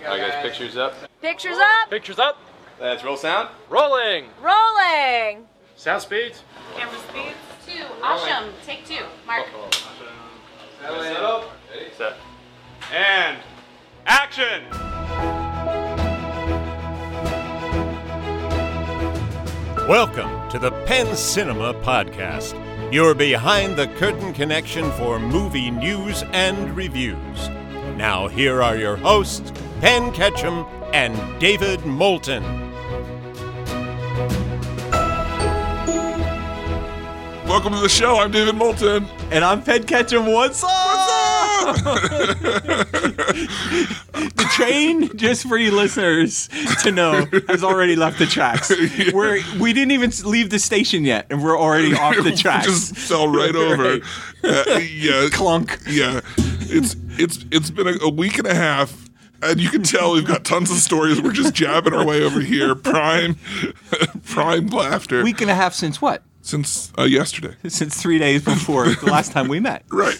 Alright guys, pictures up. Pictures up. Pictures up. Let's roll sound. Rolling. Rolling. Sound speeds. Camera speeds. 2. Asham. Take 2. Mark. Set. And action. Welcome to the Penn Cinema Podcast, your behind-the-curtain connection for movie news and reviews. Now here are your hosts, Penn Ketchum and David Moulton. Welcome to the show. I'm David Moulton. And I'm Penn Ketchum. What's up? The train, just for you listeners to know, has already left the tracks. We didn't even leave the station yet, and we're already off the tracks. Just fell right over. Yeah, Clunk. Yeah, it's been a week and a half, and you can tell we've got tons of stories. We're just jabbing our way over here. Prime laughter. Week and a half since what? Since yesterday. Since 3 days before the last time we met. Right.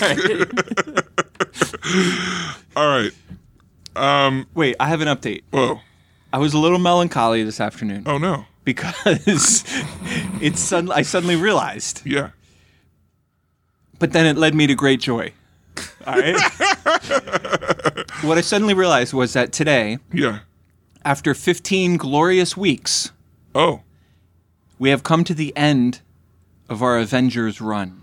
All right. Wait, I have an update. Whoa. I was a little melancholy this afternoon. Oh no. Because I suddenly realized. Yeah. But then it led me to great joy. All right? What I suddenly realized was that today, Yeah. after 15 glorious weeks, Oh. we have come to the end of our Avengers run.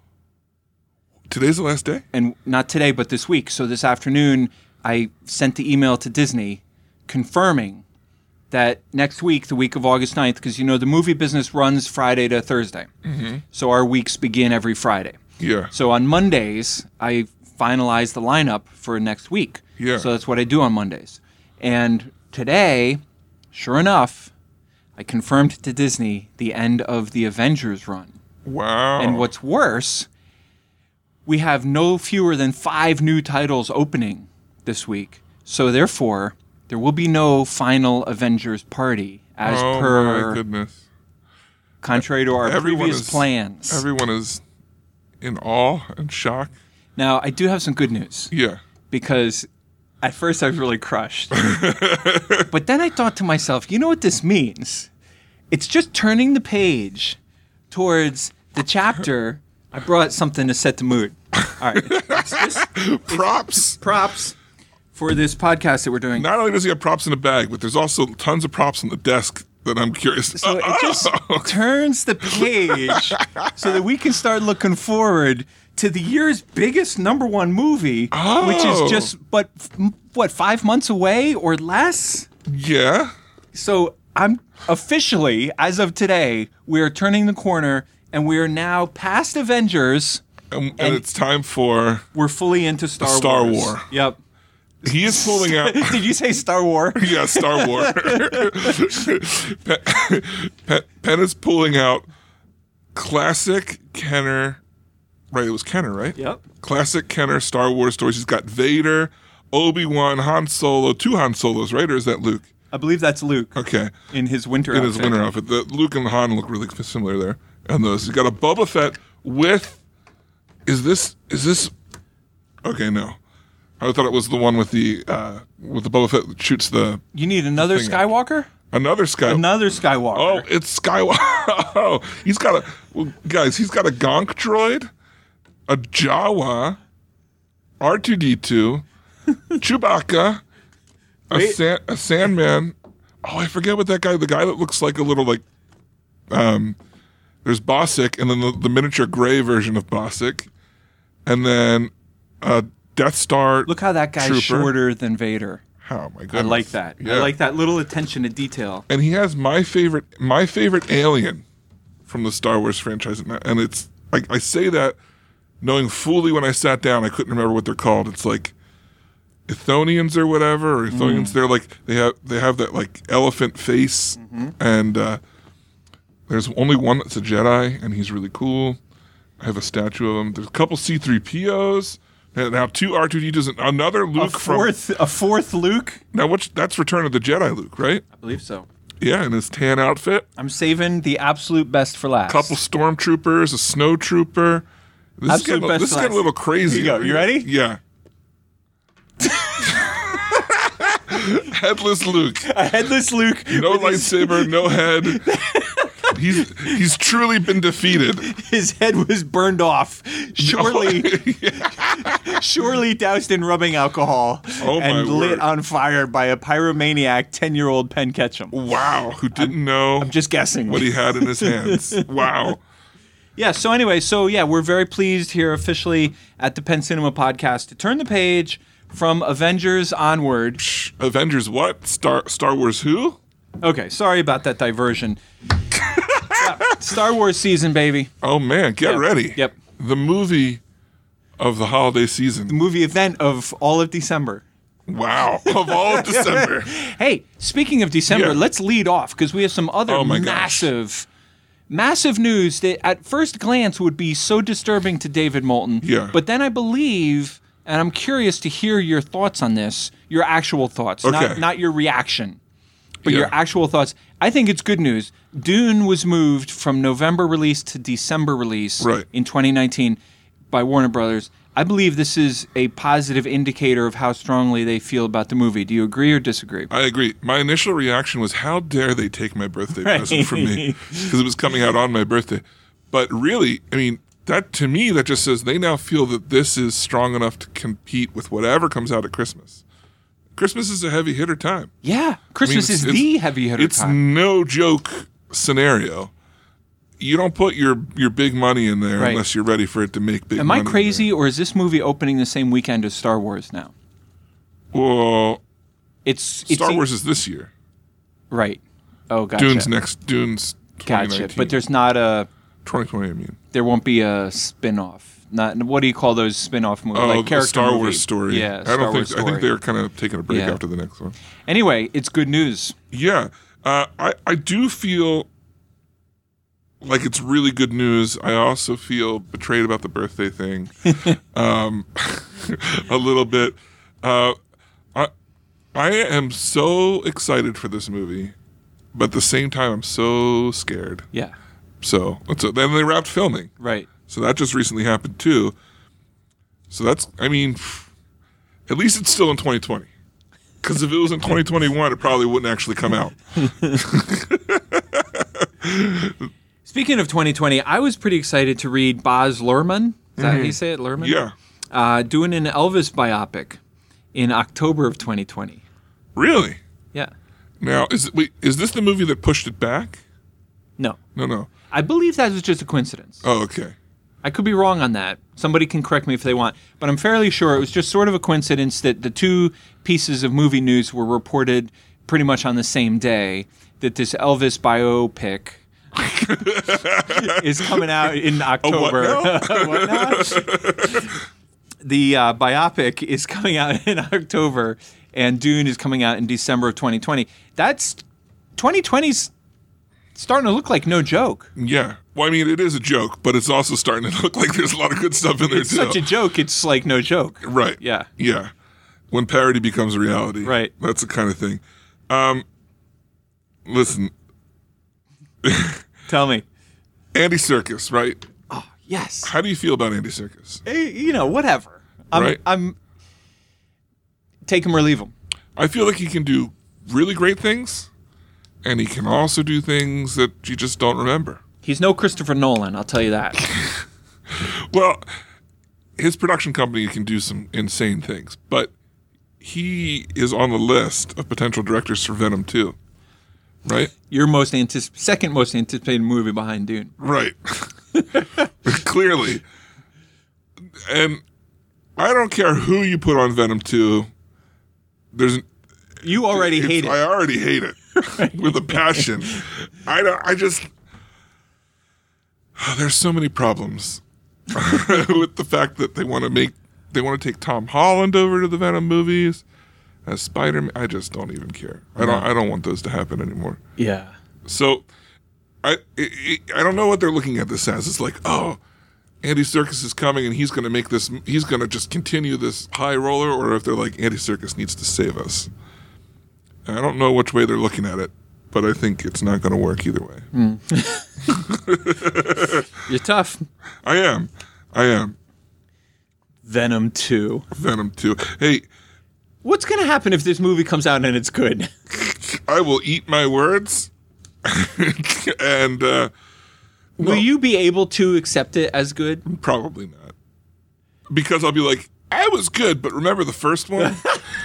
Today's the last day? And not today, but this week. So this afternoon, I sent the email to Disney confirming that next week, the week of August 9th, because, you know, the movie business runs Friday to Thursday. Mm-hmm. So our weeks begin every Friday. Yeah. So on Mondays, I finalize the lineup for next week. Yeah. So that's what I do on Mondays. And today, sure enough, I confirmed to Disney the end of the Avengers run. Wow. And what's worse, we have no fewer than 5 new titles opening this week. So therefore, there will be no final Avengers party as my per goodness. contrary to our previous plans. Everyone is in awe and shock. Now, I do have some good news. Yeah. Because at first I was really crushed. But then I thought to myself, you know what this means? It's just turning the page towards the chapter. I brought something to set the mood. All right. Props. Props for this podcast that we're doing. Not only does he have props in a bag, but there's also tons of props on the desk that I'm curious. So it just turns the page so that we can start looking forward to the year's biggest #1 movie, which is just, what, 5 months away or less? Yeah. So I'm officially, as of today, we are turning the corner, and we are now past Avengers. And it's time for... We're fully into Star War. Yep. He is pulling out... Did you say Star War? Yeah, Star War. Penn is pulling out classic Kenner... Right, it was Kenner, right? Yep. Classic Kenner Star Wars stories. He's got Vader, Obi-Wan, Han Solo, 2 Han Solos, right? Or is that Luke? I believe that's Luke. Okay. In his winter In outfit. his winter outfit. The Luke and Han look really similar there. And those. He's got a Boba Fett with... Is this... Okay, no. I thought it was the one with the Boba Fett that shoots the... You need another thing Skywalker? Another Skywalker. Another Skywalker. Oh, it's Skywalker. Oh, he's got a... Well, guys, he's got a Gonk droid, a Jawa, R2-D2, Chewbacca, a Sandman. Oh, I forget what that guy... The guy that looks like a little, like... There's Bossick, and then the miniature gray version of Bossick. And then Death Star. Look how that guy's Trooper. shorter than Vader. Oh my goodness. I like that. Yeah. I like that little attention to detail. And he has my favorite alien from the Star Wars franchise. And it's I say that knowing fully when I sat down, I couldn't remember what they're called. It's like Ethonians or whatever, or Ethonians. They're like they have that like elephant face, and there's only one that's a Jedi, and he's really cool. I have a statue of him. There's a couple C-3POs. And now 2 R2-D2s and another Luke a fourth Luke? Now that's Return of the Jedi Luke, right? I believe so. Yeah, in his tan outfit. I'm saving the absolute best for last. Couple stormtroopers, a snow trooper. This is getting a little crazy. Here you go. You ready? Yeah. Headless Luke. A headless Luke. No with his- lightsaber, no head. He's truly been defeated. His head was burned off. Surely doused in rubbing alcohol Oh, my and lit word. on fire by a pyromaniac 10-year-old Penn Ketchum. Wow, who didn't know I'm just guessing. what he had in his hands. Wow. Yeah, so anyway, we're very pleased here officially at the Penn Cinema Podcast to turn the page from Avengers onward. Avengers what? Star Wars who? Okay, sorry about that diversion. Yeah, Star Wars season, baby. Oh man, get Yep, ready. yep. The movie of the holiday season. Movie event of all of December. Wow. Of all of December. Hey, speaking of December, Yeah. let's lead off because we have some other Oh my gosh. massive news that at first glance would be so disturbing to David Moulton. Yeah. But then I believe, and I'm curious to hear your thoughts on this, your actual thoughts, Okay. not your reaction, but Yeah. your actual thoughts. I think it's good news. Dune was moved from November release to December release Right. in 2019 by Warner Brothers. I believe this is a positive indicator of how strongly they feel about the movie. Do you agree or disagree? I agree. My initial reaction was, how dare they take my birthday present from me? Because it was coming out on my birthday. But really, I mean, that to me, that just says they now feel that this is strong enough to compete with whatever comes out at Christmas. Christmas is a heavy hitter time. Yeah, Christmas it's- is it's- the heavy hitter It's time. no joke scenario. You don't put your big money in there Right. unless you're ready for it to make big Am money. I crazy, or is this movie opening the same weekend as Star Wars now? Well, It's Star Wars is this year. right. Oh, gotcha. Dune's 2019. Gotcha. But there's not a. 2020, I mean. There won't be a spin-off. Not what do you call those spin-off movies? Oh, like the character Star movie. Wars story. Yeah, I Star don't Wars think. I story. think they're kind of taking a break Yeah. after the next one. Anyway, it's good news. Yeah, I do feel like it's really good news. I also feel betrayed about the birthday thing, a little bit. I am so excited for this movie, but at the same time, I'm so scared. Yeah. So then they wrapped filming. Right. So that just recently happened too. So that's, I mean, at least it's still in 2020. Because if it was in 2021, it probably wouldn't actually come out. Speaking of 2020, I was pretty excited to read Baz Luhrmann. Is that how you say it, Luhrmann? Yeah. Doing an Elvis biopic in October of 2020. Really? Yeah. Now, is this the movie that pushed it back? No. No. I believe that was just a coincidence. Oh, okay. I could be wrong on that. Somebody can correct me if they want. But I'm fairly sure it was just sort of a coincidence that the two pieces of movie news were reported pretty much on the same day, that this Elvis biopic is coming out in October. What now? The biopic is coming out in October, and Dune is coming out in December of 2020. That's 2020's starting to look like no joke. Yeah. Well, I mean, it is a joke, but it's also starting to look like there's a lot of good stuff in there, It's too. such a joke, it's like no joke. Right. Yeah. Yeah. When parody becomes reality. Right. That's the kind of thing. Listen, Tell me. Andy Serkis, right? Yes. How do you feel about Andy Serkis? Whatever. Right. I'm take him or leave him. I feel like he can do really great things, and he can also do things that you just don't remember. He's no Christopher Nolan, I'll tell you that. Well, his production company can do some insane things, but he is on the list of potential directors for Venom 2, right? Your second most anticipated movie behind Dune. Right. Clearly. And I don't care who you put on Venom 2. You already hate it. I already hate it with a passion. There's so many problems with the fact that they want to take Tom Holland over to the Venom movies as Spider-Man. I just don't even care. I don't want those to happen anymore. Yeah. So I don't know what they're looking at this as. It's like, oh, Andy Serkis is coming and he's going to just continue this high roller, or if they're like, Andy Serkis needs to save us. I don't know which way they're looking at it, but I think it's not going to work either way. You're tough. I am. Venom 2. Venom 2. Hey, What's going to happen if this movie comes out and it's good? I will eat my words. And Will you be able to accept it as good? probably not. Because I'll be like, I was good, but remember the first one?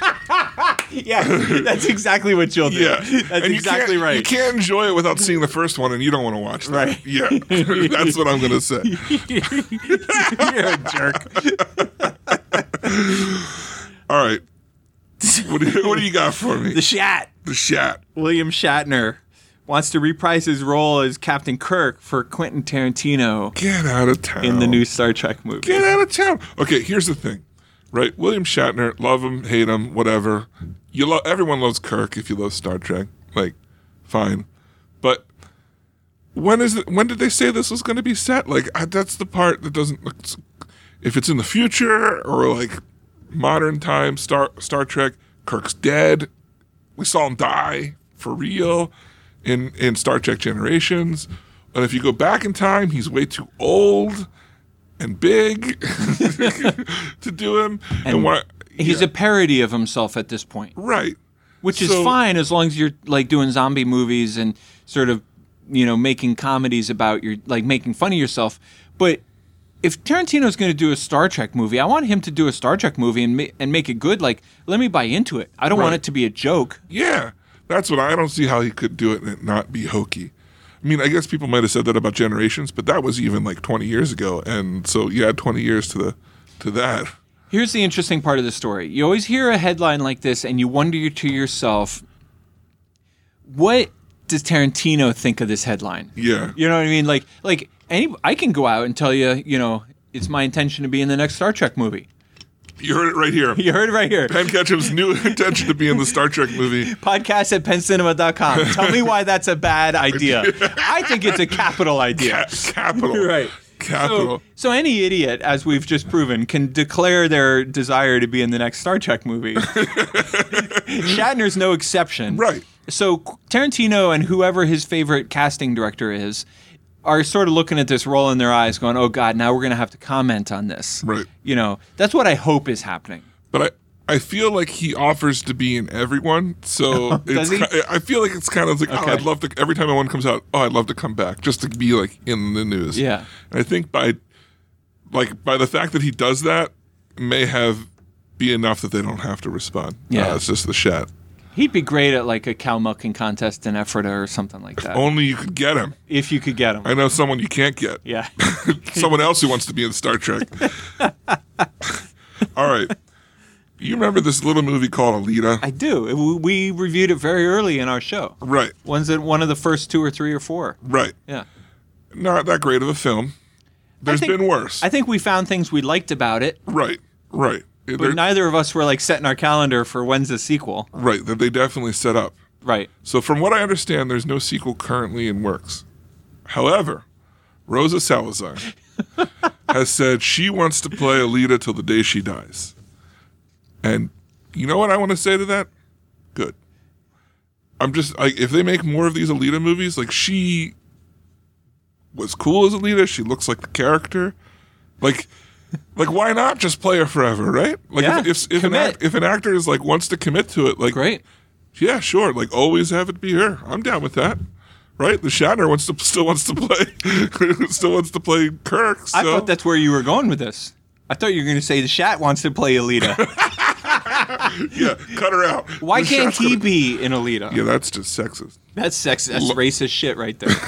Yeah, that's exactly what you'll do. Yeah. That's And exactly you right. can't enjoy it without seeing the first one, and you don't want to watch that. Right. Yeah. That's what I'm going to say. You're a jerk. All right. What do you got for me? The Shat. The Shat. William Shatner wants to reprise his role as Captain Kirk for Quentin Tarantino Get out of town. in the new Star Trek movie. Get out of town. Okay, here's the thing. Right? William Shatner, love him, hate him, whatever. Everyone loves Kirk if you love Star Trek. Like, fine. But when did they say this was going to be set? Like, that's the part that doesn't look. If it's in the future or like modern time Star Trek, Kirk's dead. We saw him die for real in Star Trek Generations. And if you go back in time, he's way too old and big to do him. And He's a parody of himself at this point, right. which is So- fine as long as you're like doing zombie movies and sort of, making comedies about making fun of yourself. But if Tarantino's going to do a Star Trek movie, I want him to do a Star Trek movie and make it good. Like, let me buy into it. I don't want Right. it to be a joke. Yeah, that's what I don't see how he could do it and it not be hokey. I mean, I guess people might have said that about Generations, but that was even like 20 years ago, and so you add 20 years to that. Here's the interesting part of the story. You always hear a headline like this and you wonder to yourself, what does Tarantino think of this headline? Yeah, You know what I mean? I can go out and tell you, it's my intention to be in the next Star Trek movie. you heard it right here. You heard it right here. Penn Ketchum's new intention to be in the Star Trek movie. Podcast at PennCinema.com. Tell me why that's a bad idea. I think it's a capital idea. Capital. Right. Capital. So any idiot, as we've just proven, can declare their desire to be in the next Star Trek movie. Shatner's no exception. Right. So Tarantino and whoever his favorite casting director is are sort of looking at this, rolling their eyes, going, oh, God, now we're going to have to comment on this. Right. That's what I hope is happening. But I feel like he offers to be in everyone, so Does he? I feel like it's kind of like, Okay. I'd love to, every time one comes out, I'd love to come back, just to be like in the news. Yeah. And I think by the fact that he does that, may be enough that they don't have to respond. Yeah. It's just the Shat. He'd be great at like a cow milking contest in Ephrata or something like that. Only you could get him. If you could get him. I know someone you can't get. Yeah. Someone else who wants to be in Star Trek. All right. You remember this little movie called Alita? I do. We reviewed it very early in our show. Right. One of the first 2 or 3 or 4. Right. Yeah. Not that great of a film. There's think- been worse. I think we found things we liked about it, Right. but neither of us were like setting our calendar for when's the sequel. Right, that they definitely set up. Right. So from what I understand, there's no sequel currently in works. However, Rosa Salazar has said she wants to play Alita till the day she dies. And you know what I want to say to that? Good. I'm just, if they make more of these Alita movies, like she was cool as Alita, she looks like the character. Like why not just play her forever, right? Like Yeah, if an actor is like wants to commit to it, like Great. yeah, sure. Like always have it be her. I'm down with that. Right? The Shatner still wants to play Kirk. So. I thought that's where you were going with this. I thought you were going to say the Shat wants to play Alita. Yeah, cut her out. Why The can't Shat's he gonna- be in Alita? Yeah, that's just sexist. That's sexist. That's racist shit right there.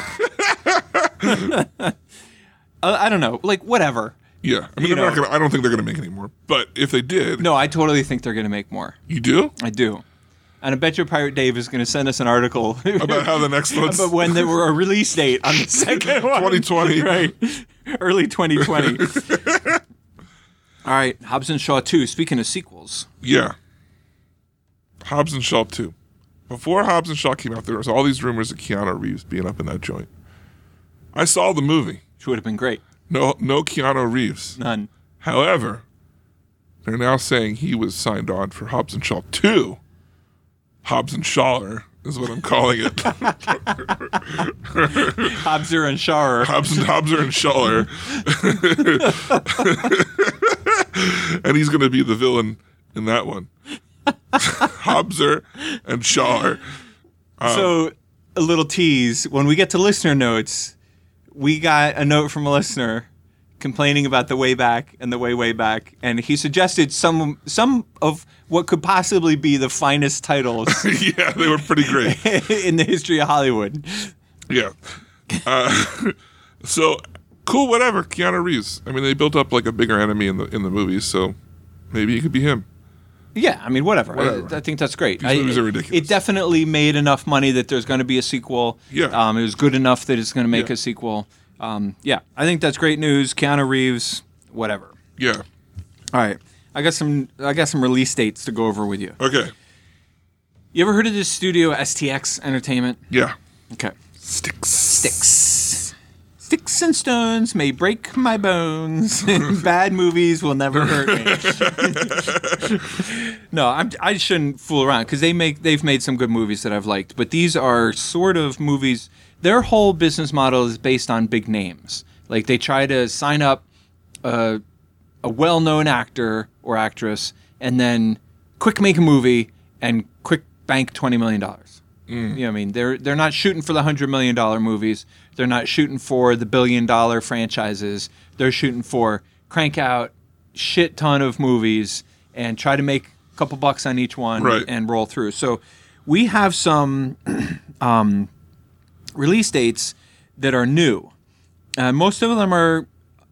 I don't know. Like, whatever. Yeah, I mean, You they're not know. gonna. I don't think they're gonna make any more. But if they did, No, I totally think they're going to make more. you do I do. And I bet you Pirate Dave is going to send us an article about how the next one's but when there were a release date on the second one. 2020. Right. Early 2020. All right. Hobbs and Shaw 2. Speaking of sequels. Yeah. Hobbs and Shaw 2. Before Hobbs and Shaw came out, there was all these rumors of Keanu Reeves being up in that joint. I saw the movie. Which would have been great. No Keanu Reeves. None. However, they're now saying he was signed on for Hobbs and Shaw 2. Hobbs and Shaw is what I'm calling it. Hobbser and Shaw. Hobser and Shaw. And he's going to be the villain in that one. Hobser and Shaw. So, a little tease. When we get to listener notes, we got a note from a listener complaining about the way back and the way back, and he suggested some of what could possibly be the finest titles Yeah, they were pretty great. in the history of Hollywood. Yeah. So cool, whatever. Keanu Reeves. I mean, they built up like a bigger enemy in the movies, so maybe it could be him. Yeah, I mean, whatever. Whatever. I think that's great. These movies are ridiculous. It definitely made enough money that there's going to be a sequel. Yeah. It was good enough that it's going to make Yeah. a sequel. Yeah, I think that's great news. Keanu Reeves, whatever. Yeah. All right, I got some release dates to go over with you. Okay. You ever heard of this studio, STX Entertainment? Yeah. Okay. Sticks. Sticks and stones may break my bones. Bad movies will never hurt me. No, I shouldn't fool around because they've made some good movies that I've liked. But these are sort of movies. Their whole business model is based on big names. Like they try to sign up a well-known actor or actress and then quick make a movie and quick bank $20 million. You know what I mean? They're not shooting for the $100 million movies. They're not shooting for the $1 billion franchises. They're shooting for crank out shit ton of movies and try to make a couple bucks on each one Right. and roll through. So we have some release dates that are new. Most of them are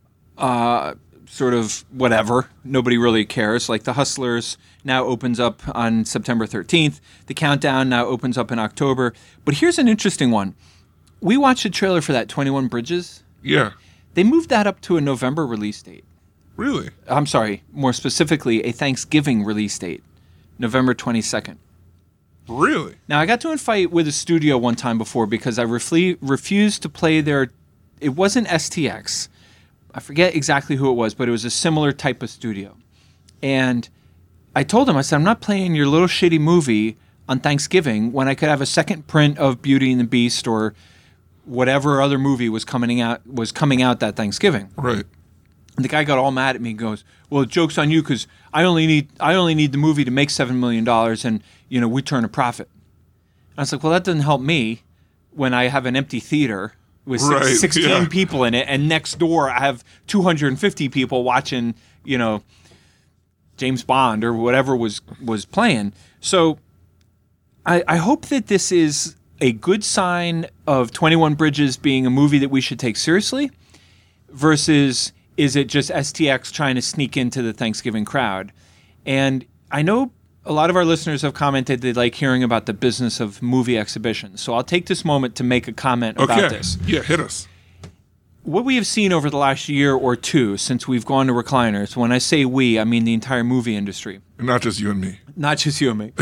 sort of whatever. Nobody really cares. Like The Hustlers now opens up on September 13th. The Countdown now opens up in October. But here's an interesting one. We watched a trailer for that 21 Bridges. Yeah. They moved that up to a November release date. Really? I'm sorry, more specifically, a Thanksgiving release date, November 22nd. Really? Now, I got to a fight with a studio one time before because I refused to play their... It wasn't STX. I forget exactly who it was, but it was a similar type of studio. And I told him, I said, I'm not playing your little shitty movie on Thanksgiving when I could have a second print of Beauty and the Beast or whatever other movie was coming out that Thanksgiving. Right. And the guy got all mad at me and goes, well, joke's on you because I only need the movie to make $7 million and, you know, we turn a profit. And I was like, well, that doesn't help me when I have an empty theater with 16 people in it, and next door I have 250 people watching, you know, James Bond or whatever was playing. So I hope that this is a good sign of 21 Bridges being a movie that we should take seriously versus is it just STX trying to sneak into the Thanksgiving crowd? And I know a lot of our listeners have commented they like hearing about the business of movie exhibitions. So I'll take this moment to make a comment about this. Yeah, hit us. What we have seen over the last year or two since we've gone to recliners, when I say we, I mean the entire movie industry. Not just you and me. Not just you and me.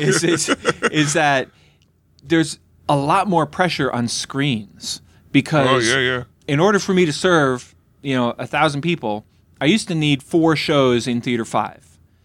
is that there's a lot more pressure on screens because in order for me to serve, 1,000 people, I used to need 4 shows in Theater 5.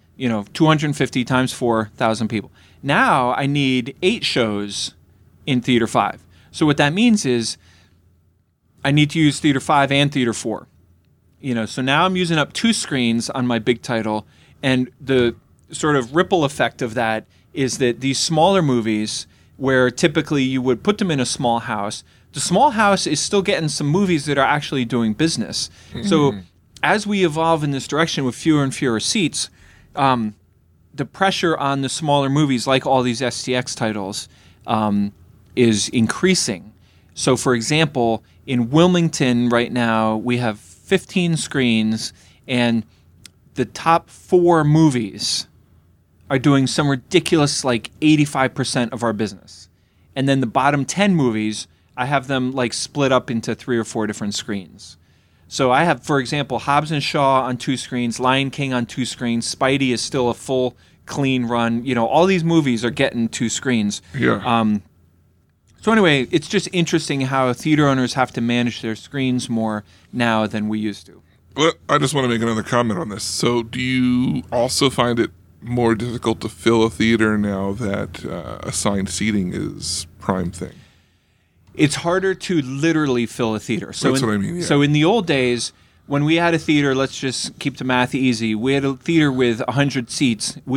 250 times 4,000 people. Now I need 8 shows in Theater 5. So what that means is I need to use Theater 5 and Theater 4. So now I'm using up 2 screens on my big title, and the sort of ripple effect of that is that these smaller movies, where typically you would put them in a small house, the small house is still getting some movies that are actually doing business. So as we evolve in this direction with fewer and fewer seats, the pressure on the smaller movies, like all these STX titles, is increasing. So, for example, in Wilmington right now, we have 15 screens, and the top 4 movies are doing some ridiculous, like 85% of our business. And then the bottom 10 movies, I have them like split up into 3 or 4 different screens. So I have, for example, Hobbs and Shaw on 2 screens, Lion King on 2 screens, Spidey is still a full, clean run. All these movies are getting 2 screens. Yeah. So anyway, it's just interesting how theater owners have to manage their screens more now than we used to. Well, I just want to make another comment on this. So do you also find it more difficult to fill a theater now that assigned seating is prime thing? It's harder to literally fill a theater. So That's what I mean, yeah. So in the old days, when we had a theater, let's just keep the math easy. We had a theater with 100 seats. We would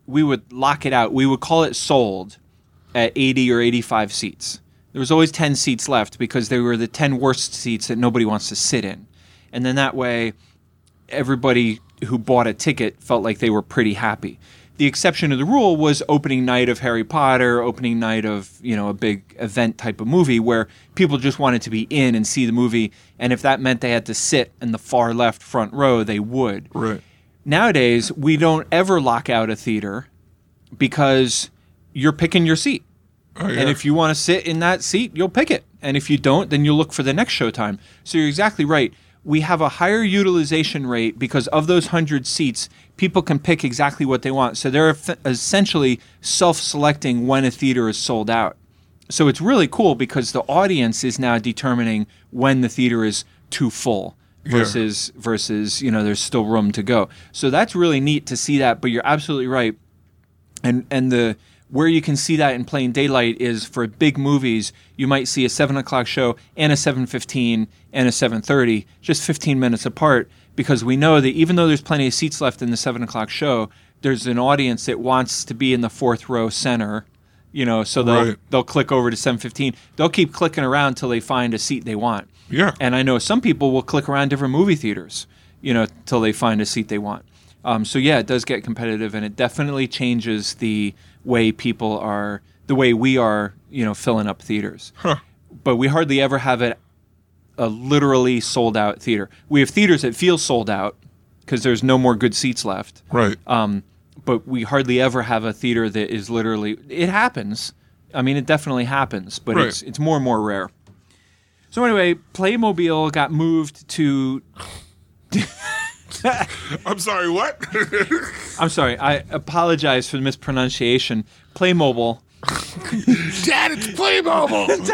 lock it out. We would call it sold at 80 or 85 seats. There was always 10 seats left because they were the 10 worst seats that nobody wants to sit in. And then that way, everybody who bought a ticket felt like they were pretty happy. The exception to the rule was opening night of Harry Potter, opening night of, a big event type of movie where people just wanted to be in and see the movie. And if that meant they had to sit in the far left front row, they would. Right. Nowadays, we don't ever lock out a theater because you're picking your seat. Oh, yeah. And if you want to sit in that seat, you'll pick it. And if you don't, then you'll look for the next showtime. So you're exactly right. We have a higher utilization rate because of those 100 seats, people can pick exactly what they want. So they're essentially self-selecting when a theater is sold out. So it's really cool because the audience is now determining when the theater is too full versus there's still room to go. So that's really neat to see that, but you're absolutely right. And the where you can see that in plain daylight is for big movies, you might see a 7 o'clock show and a 7:15 and a 7:30, just 15 minutes apart, because we know that even though there's plenty of seats left in the 7 o'clock show, there's an audience that wants to be in the fourth row center, so they'll click over to 7:15. They'll keep clicking around till they find a seat they want. Yeah. And I know some people will click around different movie theaters, till they find a seat they want. So yeah, it does get competitive, and it definitely changes the way we are, filling up theaters. Huh. But we hardly ever have a literally sold out theater. We have theaters that feel sold out because there's no more good seats left. Right. But we hardly ever have a theater that is literally. It happens. I mean, it definitely happens, but Right. it's more and more rare. So anyway, Playmobil got moved to. I'm sorry, what? I'm sorry. I apologize for the mispronunciation. Playmobil. Dad, it's Playmobil!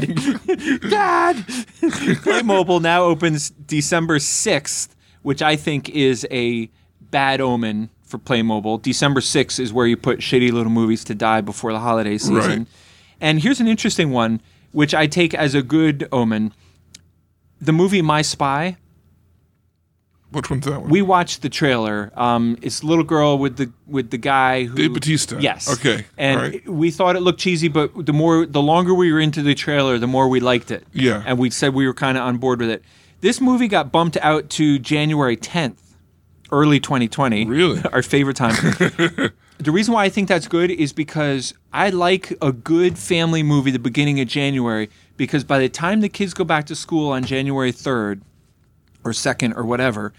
Dad! Playmobil now opens December 6th, which I think is a bad omen for Playmobil. December 6th is where you put shitty little movies to die before the holiday season. Right. And here's an interesting one, which I take as a good omen. The movie My Spy. Which one's that one? We watched the trailer. It's a little girl with the guy who Dave Bautista. Yes. Okay. And All right. we thought it looked cheesy, but the longer we were into the trailer, the more we liked it. Yeah. And we said we were kind of on board with it. This movie got bumped out to January 10th, early 2020. Really? Our favorite time. The reason why I think that's good is because I like a good family movie the beginning of January, because by the time the kids go back to school on January 3rd or 2nd or whatever,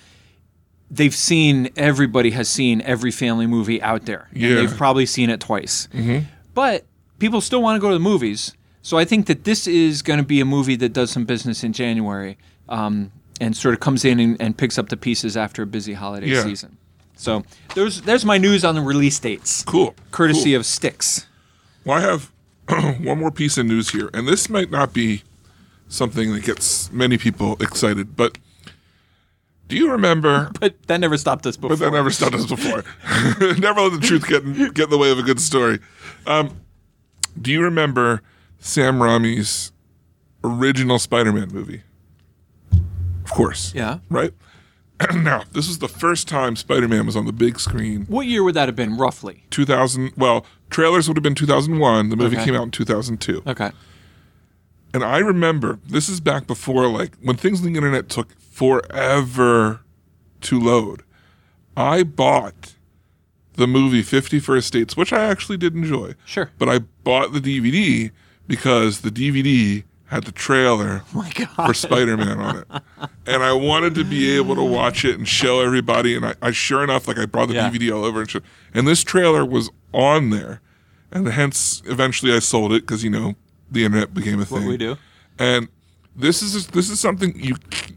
everybody has seen every family movie out there. Yeah. And they've probably seen it twice. Mm-hmm. But people still want to go to the movies. So I think that this is going to be a movie that does some business in January and sort of comes in and picks up the pieces after a busy holiday Yeah. season. So there's my news on the release dates. Cool. Courtesy Cool. of Styx. Well, I have one more piece of news here, and this might not be something that gets many people excited, but do you remember? But that never stopped us before. But that never stopped us before. Never let the truth get in the way of a good story. Do you remember Sam Raimi's original Spider-Man movie? Of course. Yeah. Right? Now, this was the first time Spider-Man was on the big screen. What year would that have been, roughly? 2000. Well, trailers would have been 2001. The movie Okay. came out in 2002. Okay. And I remember, this is back before, when things on the internet took forever to load. I bought the movie 50 First Dates, which I actually did enjoy. Sure. But I bought the DVD because the DVD had the trailer for Spider-Man on it. And I wanted to be able to watch it and show everybody. And I sure enough, I brought the Yeah. DVD all over. And this trailer was on there. And hence, eventually I sold it because, the internet became a thing. What we do. And this is something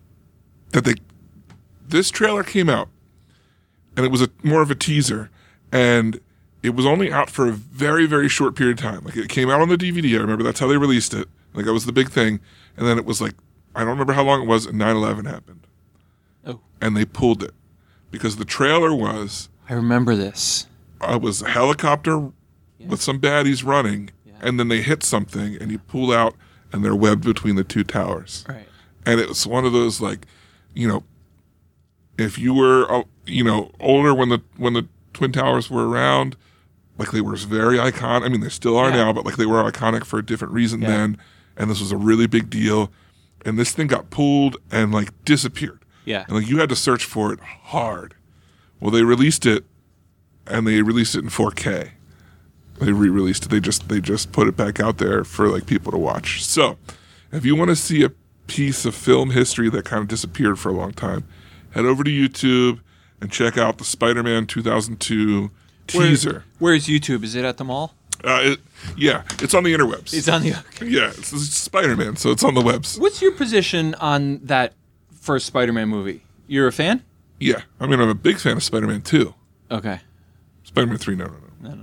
this trailer came out, and it was more of a teaser, and it was only out for a very, very short period of time. It came out on the DVD. I remember that's how they released it. That was the big thing. And then it was I don't remember how long it was, and 9/11 happened. Oh. And they pulled it because the trailer was I remember this. it was a helicopter with some baddies running, and then they hit something, and you pull out, and they're webbed between the two towers. Right. And it was one of those if you were older when the Twin Towers were around. Like, they were very iconic. I mean, they still are now, but like they were iconic for a different reason then. And this was a really big deal. And this thing got pulled and like disappeared. Yeah. And like you had to search for it hard. Well, they released it, and they released it in 4K. They re-released it. They just put it back out there for like people to watch. So, if you want to see a piece of film history that kind of disappeared for a long time, head over to YouTube and check out the Spider-Man 2002 teaser. Where is YouTube? Is it at the mall? It's on the interwebs. It's on the. Yeah, it's Spider-Man, so it's on the webs. What's your position on that first Spider-Man movie? You're a fan? Yeah, I mean, I'm a big fan of Spider-Man 2. Okay. Spider-Man 3, no.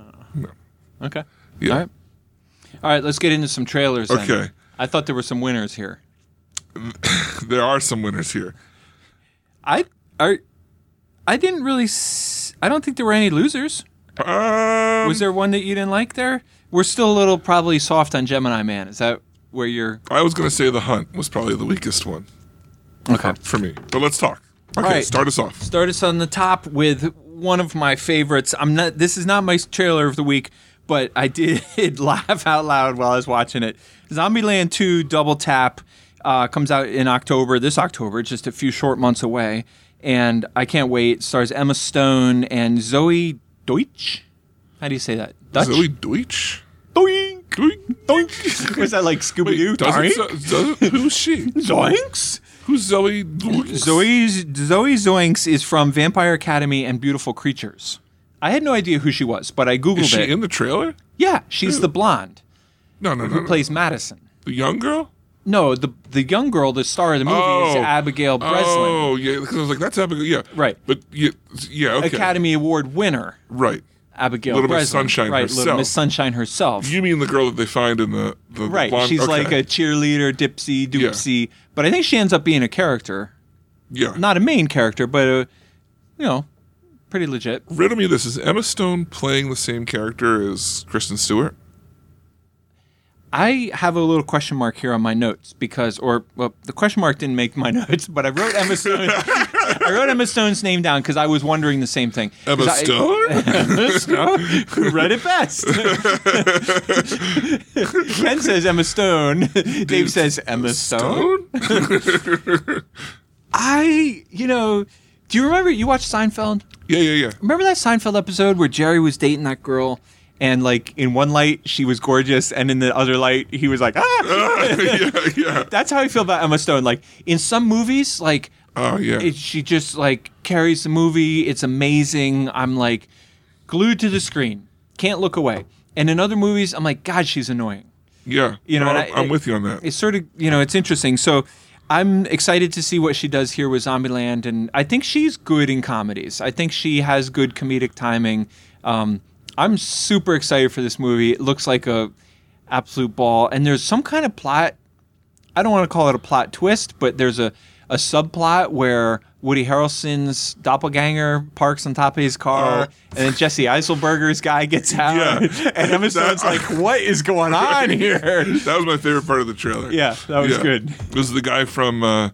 Okay. Yeah. All right, let's get into some trailers then. Okay. I thought there were some winners here. There are some winners here. I didn't really I don't think there were any losers. Was there one that you didn't like there? We're still a little probably soft on Gemini Man. Is that where you're... I was going to say The Hunt was probably the weakest one. Okay. For me. But let's talk. Okay, All right. Start us off. Start us on the top with one of my favorites. This is not my trailer of the week, but I did laugh out loud while I was watching it. Zombieland 2 Double Tap comes out in October, this October, just a few short months away. And I can't wait. It stars Emma Stone and Zoe Deutsch. How do you say that? Dutch? Zoe Deutsch? Doink! Doink. Doink! Was that like Scooby-Doo? Who's she? Zoinks? Who's Zoe Deutsch? Zoe Zoinks is from Vampire Academy and Beautiful Creatures. I had no idea who she was, but I Googled Is she it. in the trailer? Yeah, she's the blonde No. who plays Madison. The young girl? No, the young girl, the star of the movie, is Abigail Breslin. Oh, yeah, because I was like, that's Abigail, yeah. Right. But, yeah, okay. Academy Award winner, Right. Abigail Little Breslin. Miss Sunshine right, herself. Little Miss Sunshine herself. You mean the girl that they find in the Right, blonde? she's okay. like a cheerleader, dipsy, doopsy. But I think she ends up being a character. Yeah. Not a main character, but, pretty legit. Riddle me this. Is Emma Stone playing the same character as Kristen Stewart? I have a little question mark here on my notes the question mark didn't make my notes, but I wrote Emma Stone. I wrote Emma Stone's name down because I was wondering the same thing. Emma Stone? Emma Stone? Who read it best? Ken says Emma Stone. Dave says Emma Stone. Do you remember you watched Seinfeld? Yeah. Remember that Seinfeld episode where Jerry was dating that girl? And, like, in one light, she was gorgeous, and in the other light, he was like, Yeah. That's how I feel about Emma Stone. Like, in some movies, like, Oh, yeah. she just, like, carries the movie. It's amazing. I'm, like, glued to the screen. Can't look away. And in other movies, I'm like, God, she's annoying. Yeah. You know, No, and I'm with you on that. It's sort of, it's interesting. So I'm excited to see what she does here with Zombieland, and I think she's good in comedies. I think she has good comedic timing. I'm super excited for this movie. It looks like a absolute ball. And there's some kind of plot. I don't want to call it a plot twist, but there's a subplot where Woody Harrelson's doppelganger parks on top of his car, and then Jesse Eiselberger's guy gets out. Yeah. And Emma Stone's like, what is going on here? That was my favorite part of the trailer. Yeah, that was good. It was the guy from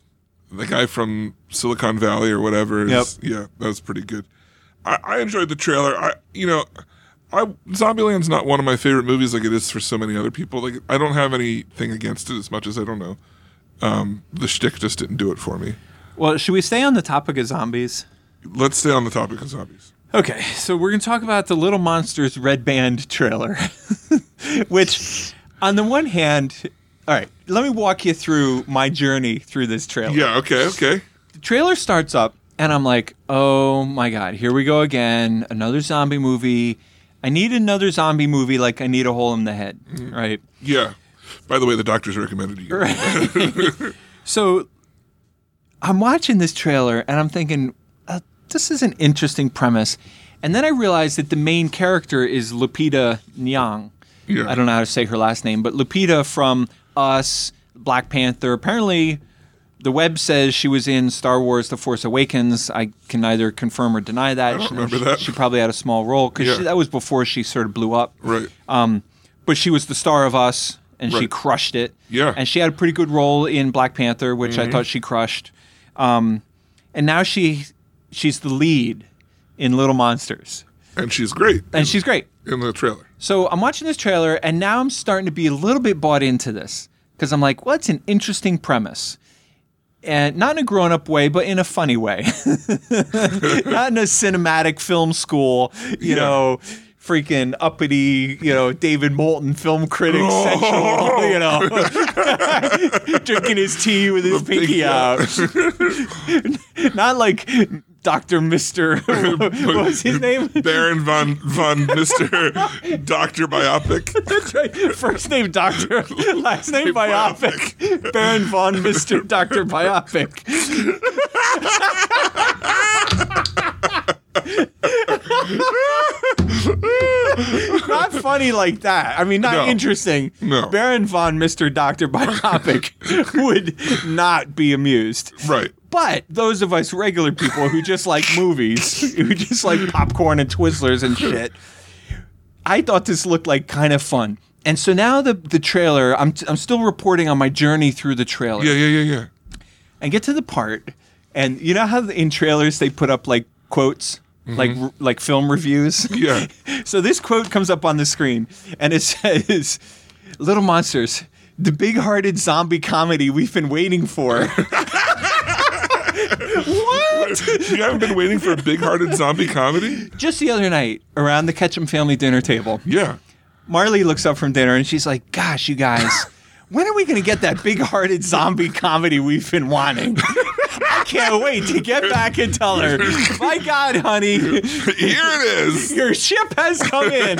Silicon Valley or whatever. Yep. Yeah, that was pretty good. I enjoyed the trailer. Zombieland's not one of my favorite movies like it is for so many other people. Like, I don't have anything against it as much as I don't know. The shtick just didn't do it for me. Well, should we stay on the topic of zombies? Let's stay on the topic of zombies. Okay, so we're going to talk about the Little Monsters Red Band trailer, which, on the one hand, all right, let me walk you through my journey through this trailer. Yeah, okay. The trailer starts up, and I'm like, oh my God, here we go again, another zombie movie. I need another zombie movie like I need a hole in the head, right? Yeah. By the way, the doctors recommended you. Right. So I'm watching this trailer, and I'm thinking, this is an interesting premise. And then I realized that the main character is Lupita Nyong. Yeah. I don't know how to say her last name, but Lupita from Us, Black Panther. Apparently, the web says she was in Star Wars The Force Awakens. I can neither confirm or deny that. I don't remember that. She probably had a small role, because that was before she sort of blew up. Right. But she was the star of Us, and she Right. crushed it. Yeah. And she had a pretty good role in Black Panther, which I thought she crushed. And now she's the lead in Little Monsters. And she's great And she's great. in the trailer. So I'm watching this trailer, and now I'm starting to be a little bit bought into this because I'm like, well, it's an interesting premise. And not in a grown-up way, but in a funny way. Not in a cinematic film school, you know, freaking uppity, David Moulton film critic central, drinking his tea with his pinky out. Not like Dr. Mr. What was his name? Baron von Mr. Dr. Biopic. That's right. First name Doctor, last name Biopic. Baron von Mr. Dr. Biopic. Not funny like that. I mean, not No. interesting. No. Baron von Mr. Dr. Biopic would not be amused. Right. But those of us regular people who just like movies, who just like popcorn and Twizzlers and shit, I thought this looked like kind of fun. And so now the trailer, I'm still reporting on my journey through the trailer. Yeah. I get to the part, and you know how in trailers they put up like quotes, like film reviews? Yeah. So this quote comes up on the screen, and it says, "Little Monsters, the big-hearted zombie comedy we've been waiting for." What? You haven't been waiting for a big-hearted zombie comedy? Just the other night, around the Ketchum family dinner table, Yeah. Marley looks up from dinner and she's like, "Gosh, you guys, when are we going to get that big-hearted zombie comedy we've been wanting?" I can't wait to get back and tell her, "My God, honey, Here it is. your ship has come in."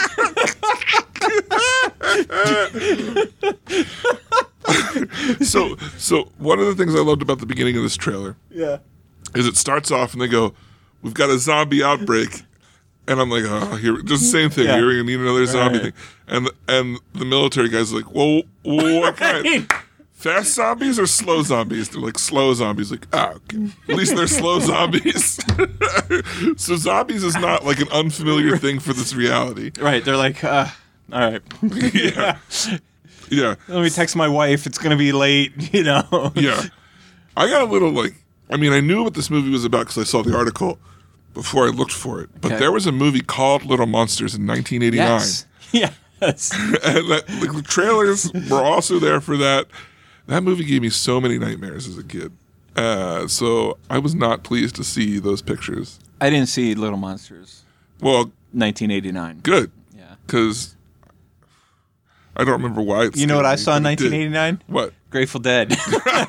So one of the things I loved about the beginning of this trailer is it starts off and they go, "We've got a zombie outbreak." And I'm like, oh, here, just the same thing. Yeah. You're gonna need another zombie thing. And the military guy's like, well, what kind? Fast zombies or slow zombies? They're like, slow zombies. Like, okay. At least they're slow zombies. So zombies is not like an unfamiliar thing for this reality. Right, they're like, all right. Yeah. Let me text my wife. It's going to be late, Yeah. I got a little I knew what this movie was about because I saw the article before I looked for it. But Okay. there was a movie called Little Monsters in 1989. Yes. Yes. And the trailers were also there for that. That movie gave me so many nightmares as a kid. So I was not pleased to see those pictures. I didn't see Little Monsters, Well, 1989. good. Yeah. Because I don't remember why it's. You know what I saw in 1989? What? Grateful Dead.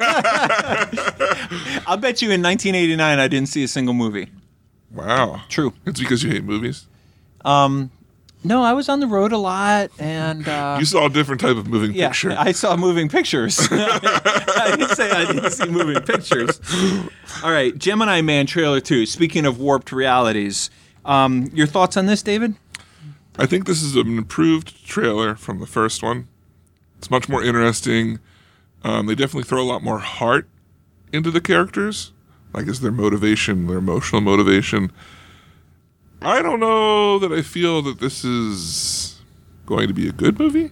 I'll bet you in 1989 I didn't see a single movie. Wow. True. It's because you hate movies. No, I was on the road a lot, and You saw a different type of moving yeah, picture. I saw moving pictures. I didn't say I didn't see moving pictures. All right, Gemini Man trailer 2. Speaking of warped realities, your thoughts on this, David? I think this is an improved trailer from the first one. It's much more interesting. They definitely throw a lot more heart into the characters. Like, is their motivation, their emotional motivation. I don't know that I feel that this is going to be a good movie.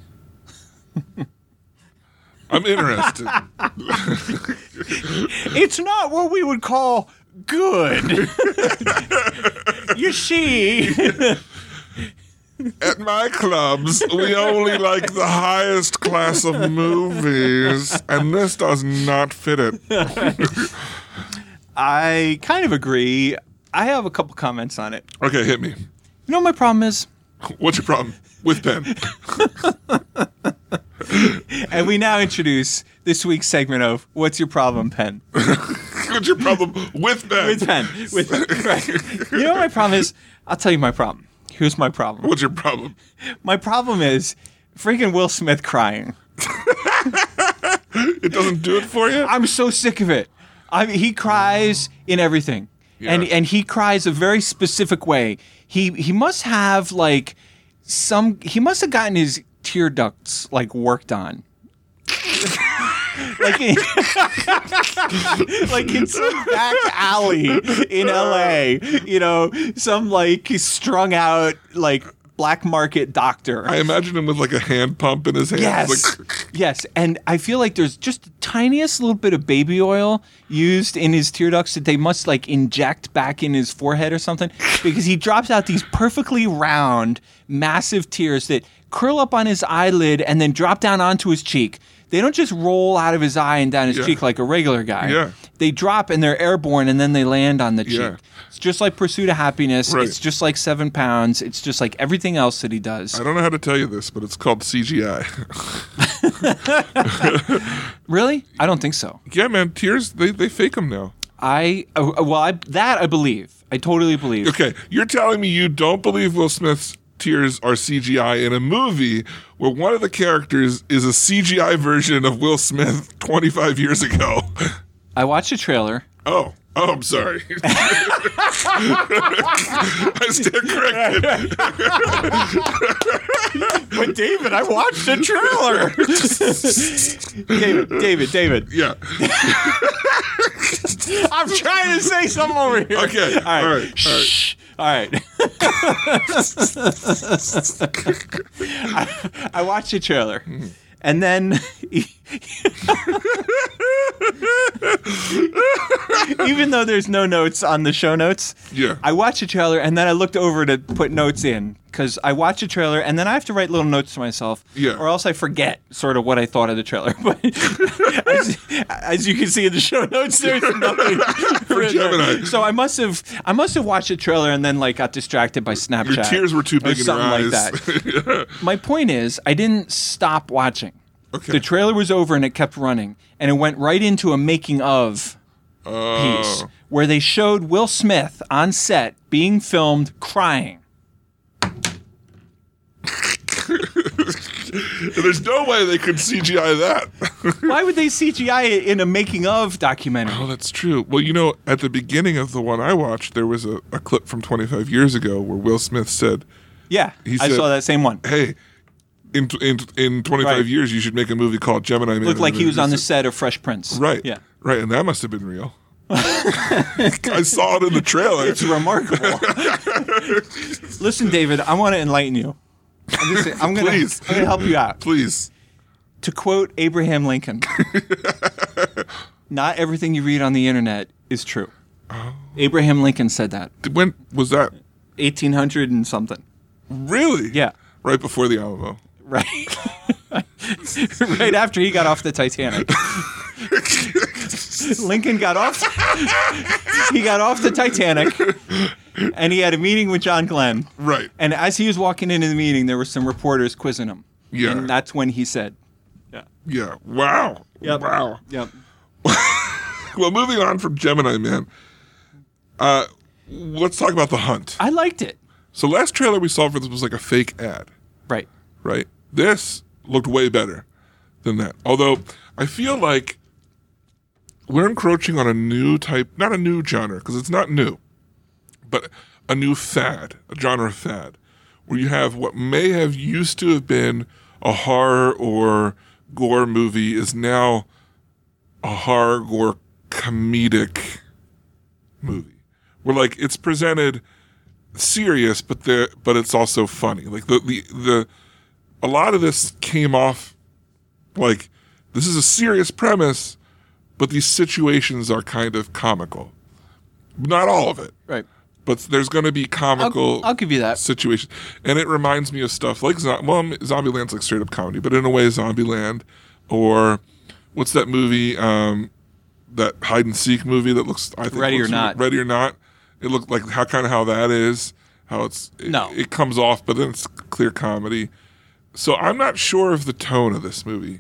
I'm interested. It's not what we would call good. You see. At my clubs, we only like the highest class of movies, and this does not fit it. I kind of agree. I have a couple comments on it. Okay, hit me. You know what my problem is? What's your problem with Ben? And we now introduce this week's segment of What's Your Problem, Pen? What's your problem with Ben? With Pen. Right. You know what my problem is? I'll tell you my problem. Here's my problem. What's your problem? My problem is freaking Will Smith crying. It doesn't do it for you? I'm so sick of it. He cries in everything. Yeah. And he cries a very specific way. He must have he must have gotten his tear ducts worked on. like in some back alley in LA, some strung out black market doctor. I imagine him with like a hand pump in his hand. Yes. Like, Yes. And I feel like there's just the tiniest little bit of baby oil used in his tear ducts that they must like inject back in his forehead or something, because he drops out these perfectly round, massive tears that curl up on his eyelid and then drop down onto his cheek. They don't just roll out of his eye and down his cheek like a regular guy. Yeah. They drop and they're airborne and then they land on the cheek. Yeah. It's just like Pursuit of Happiness. Right. It's just like 7 Pounds. It's just like everything else that he does. I don't know how to tell you this, but it's called CGI. Really? I don't think so. Yeah, man, tears, they fake them now. I believe. I totally believe. Okay, you're telling me you don't believe Will Smith's tears are CGI in a movie where one of the characters is a CGI version of Will Smith 25 years ago. I watched a trailer. Oh, I'm sorry. I stand corrected. But David, I watched a trailer. David. Yeah. I'm trying to say something over here. Okay. All right. Shh. All right. I watched a trailer. And then, even though there's no notes on the show notes, Yeah. I watched a trailer and then I looked over to put notes in, because I watch a trailer and then I have to write little notes to myself, Yeah. or else I forget sort of what I thought of the trailer. But as you can see in the show notes, there's nothing written there. Gemini. So I must have watched a trailer and then like got distracted by Snapchat. Your tears were too or big in your something eyes. like that. My point is, I didn't stop watching. Okay. The trailer was over and it kept running, and it went right into a making of piece where they showed Will Smith on set being filmed crying. There's no way they could CGI that. Why would they CGI it in a making of documentary? Oh, that's true. Well, you know, at the beginning of the one I watched, there was a clip from 25 years ago where Will Smith said, Yeah, He I said- saw that same one. hey, in 25 Right. years, you should make a movie called Gemini Man. Looked like he was on the This is- set of Fresh Prince. Right. Yeah. Right, and that must have been real. I saw it in the trailer. It's remarkable. Listen, David, I want to enlighten you. I'm going Please. to help you out. Please. To quote Abraham Lincoln, not everything you read on the internet is true. Abraham Lincoln said that. When was that? 1800 and something. Really? Yeah. Right before the Alamo. Right. Right after he got off the Titanic. Lincoln got off. He got off the Titanic, and he had a meeting with John Glenn. Right. And as he was walking into the meeting, there were some reporters quizzing him. Yeah. And that's when he said, Yeah. Wow. Yep. Wow. "Yep, Well, moving on from Gemini Man, let's talk about The Hunt. I liked it." So last trailer we saw for this was like a fake ad, Right. right? This looked way better than that. Although I feel like we're encroaching on a new type, not a new genre, because it's not new, but a new fad, a genre fad, where you have what may have used to have been a horror or gore movie is now a horror gore comedic movie. Where like it's presented serious, but it's also funny. Like the a lot of this came off like this is a serious premise, but these situations are kind of comical. Not all of it, Right. but there's going to be comical. I'll give you that. Situations, and it reminds me of stuff like Zombieland's like straight up comedy, but in a way, Zombieland, or what's that movie? That hide and seek movie that looks I think Ready or looks- Not. Ready or Not. It looked like how that is, how it's No. it comes off, but then it's clear comedy. So I'm not sure of the tone of this movie.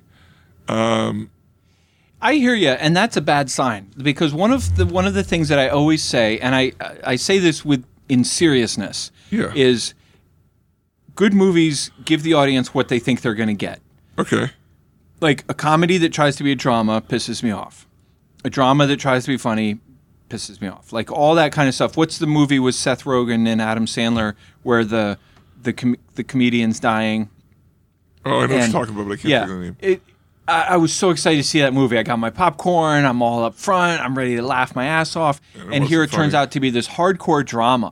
I hear you, and that's a bad sign, because one of the things that I always say, and I say this in seriousness, Yeah. is good movies give the audience what they think they're going to get. Okay. Like a comedy that tries to be a drama pisses me off. A drama that tries to be funny pisses me off. Like all that kind of stuff. What's the movie with Seth Rogen and Adam Sandler where the comedian's dying? Oh, I know what And- you're talking about, but I can't think of the name. I was so excited to see that movie. I got my popcorn. I'm all up front. I'm ready to laugh my ass off. And here it wasn't turns funny. out to be this hardcore drama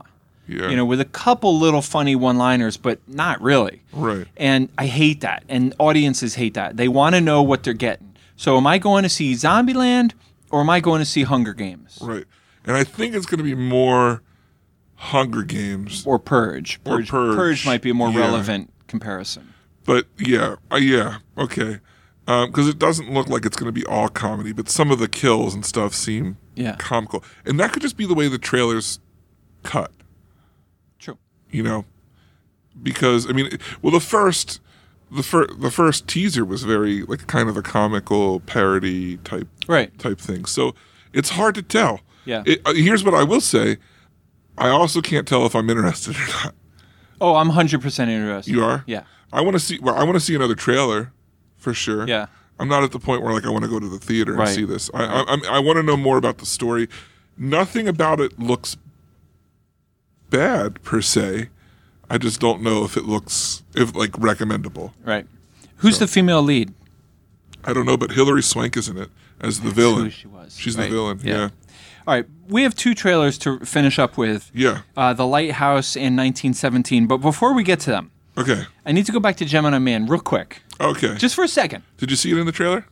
Yeah. You know, with a couple little funny one-liners, but not really. Right. And I hate that. And audiences hate that. They want to know what they're getting. So am I going to see Zombieland or am I going to see Hunger Games? Right. And I think it's going to be more Hunger Games. Or Purge. Or Purge. Purge might be a more Yeah. relevant comparison. But yeah, okay. Because it doesn't look like it's going to be all comedy, but some of the kills and stuff seem comical. And that could just be the way the trailers cut. True. You know? Because, I mean, well, the first teaser was very, like, kind of a comical parody type thing. So it's hard to tell. Yeah. Here's what I will say. I also can't tell if I'm interested or not. Oh, I'm 100% interested. You are? Yeah. I want to see another trailer, for sure. Yeah. I'm not at the point where like I want to go to the theater and Right. see this. I want to know more about the story. Nothing about it looks bad per se. I just don't know if it looks recommendable. Right. Who's the female lead? I don't know, but Hilary Swank is in it as the villain. Who she was. She's Right. the villain. Yeah. All right. We have 2 trailers to finish up with. Yeah. The Lighthouse and 1917. But before we get to them, Okay. I need to go back to Gemini Man real quick. Okay. Just for a second. Did you see it in the trailer?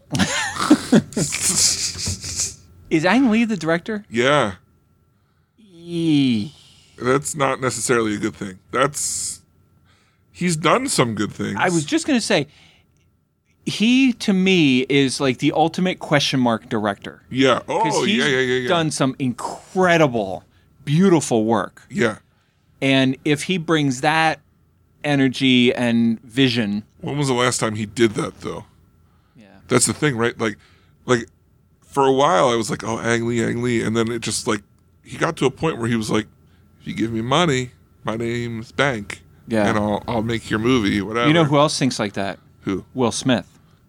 Is Ang Lee the director? Yeah. Yee. That's not necessarily a good thing. He's done some good things. I was just going to say, he, to me, is like the ultimate question mark director. Yeah. Because Oh, he's yeah. done some incredible, beautiful work. Yeah. And if he brings that energy and vision... When was the last time he did that, though? Yeah. That's the thing, right? Like, for a while, I was like, oh, Ang Lee. And then it just, like, he got to a point where he was like, if you give me money, my name's Bank. Yeah. And I'll make your movie, whatever. You know who else thinks like that? Who? Will Smith.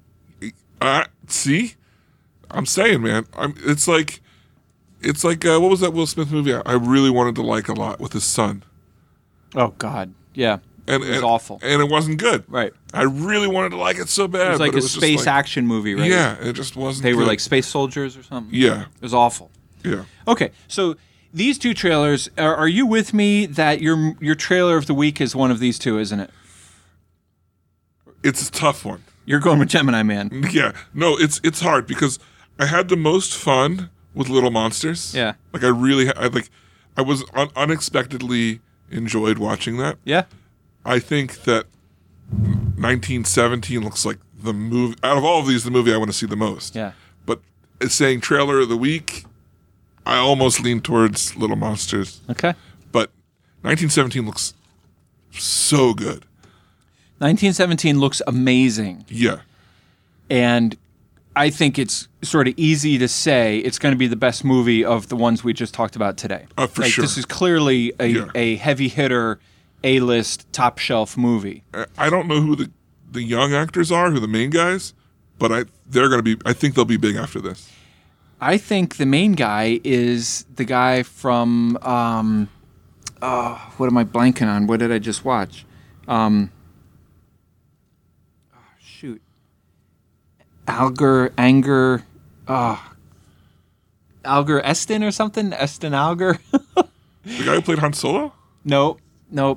See? I'm saying, man. It's like, what was that Will Smith movie I really wanted to like a lot with his son? Oh, God. Yeah. And It was awful. And it wasn't good. Right. I really wanted to like it so bad. It was like but a just space action movie, right? Yeah, it just wasn't They were good. like space soldiers or something? Yeah. It was awful. Yeah. Okay, so these 2 trailers, are you with me that your trailer of the week is one of these 2, isn't it? It's a tough one. You're going with Gemini Man. Yeah. No, it's hard because I had the most fun with Little Monsters. Yeah. Like I was unexpectedly enjoyed watching that. Yeah? I think that 1917 looks like the movie out of all of these, the movie I want to see the most. Yeah. But it's saying trailer of the week, I almost lean towards Little Monsters. Okay. But 1917 looks so good. 1917 looks amazing. Yeah. And I think it's sort of easy to say it's going to be the best movie of the ones we just talked about today. For sure. This is clearly a heavy hitter, A-list, top shelf movie. I don't know who the young actors are, who the main guys, but I think they'll be big after this. I think the main guy is the guy from what am I blanking on? What did I just watch? Shoot. Alger Eston or something? Eston Alger? The guy who played Han Solo? Nope. The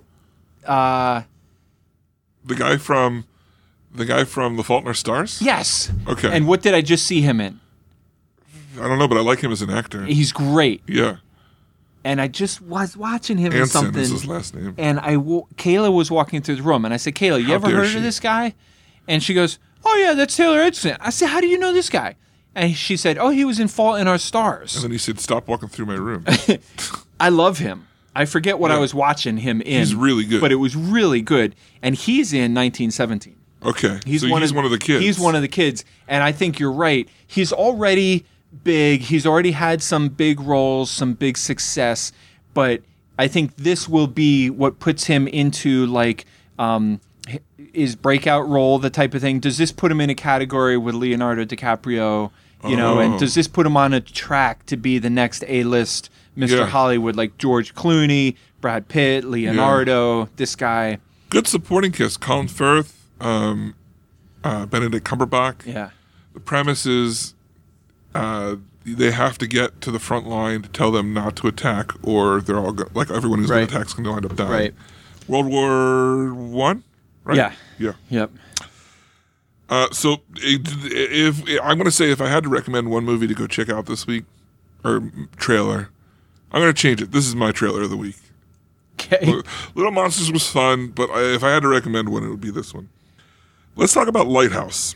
guy from The Fault in Our Stars? Yes. Okay. And what did I just see him in? I don't know, but I like him as an actor. He's great. Yeah. And I just was watching him in Anson something. is his last name. And Kayla was walking through the room, and I said, Kayla, you How ever dare heard she? of this guy? And she goes, oh, yeah, that's Taylor Edson. I said, how do you know this guy? And she said, oh, he was in Fault in Our Stars. And then he said, stop walking through my room. I love him. I forget what I was watching him in. He's really good. But it was really good. And he's in 1917. Okay. He's one of the kids. He's one of the kids. And I think you're right. He's already big. He's already had some big roles, some big success. But I think this will be what puts him into like his breakout role, the type of thing. Does this put him in a category with Leonardo DiCaprio? You know, and does this put him on a track to be the next A-list Mr. Yeah. Hollywood, like George Clooney, Brad Pitt, Leonardo, this guy? Good supporting cast. Colin Firth, Benedict Cumberbatch. Yeah. The premise is they have to get to the front line to tell them not to attack, or they're all like everyone who's going to attack is going to wind up dying. Right. World War I, right? Yeah. Yeah. Yep. So if I'm going to say if I had to recommend one movie to go check out this week, or trailer, I'm going to change it. This is my trailer of the week. Okay. Little Monsters was fun, but if I had to recommend one, it would be this one. Let's talk about Lighthouse.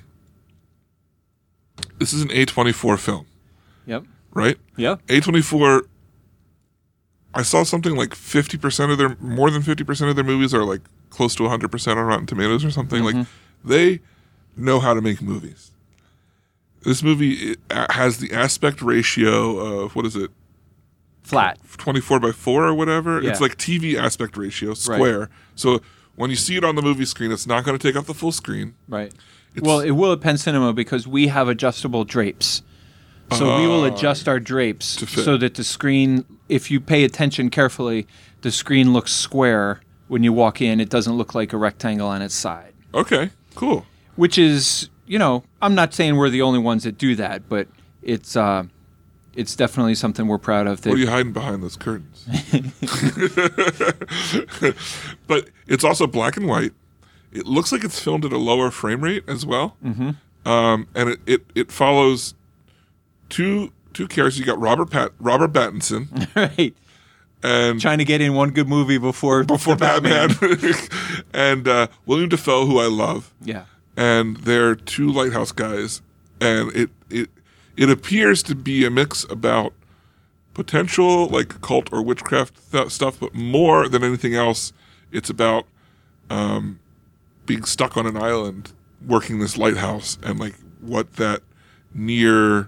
This is an A24 film, Yep. right? Yep. A24, I saw something like more than 50% of their movies are like close to 100% on Rotten Tomatoes or something. Like, they know how to make movies. This movie has the aspect ratio of, what is it? Flat. 24:4 or whatever. Yeah. It's like TV aspect ratio, square. Right. So when you see it on the movie screen, it's not going to take up the full screen. Right. Well, it will at Penn Cinema because we have adjustable drapes. So we will adjust our drapes so that the screen, if you pay attention carefully, the screen looks square when you walk in. It doesn't look like a rectangle on its side. Okay, cool. Which is, I'm not saying we're the only ones that do that, but it's definitely something we're proud of. What are you hiding behind those curtains? But it's also black and white. It looks like it's filmed at a lower frame rate as well. Mm-hmm. And it follows two characters. You got Robert Pattinson, right? And trying to get in one good movie before Batman, and William Dafoe, who I love. Yeah. And they're two lighthouse guys, and it appears to be a mix about potential like cult or witchcraft stuff, but more than anything else, it's about being stuck on an island working this lighthouse and like what that near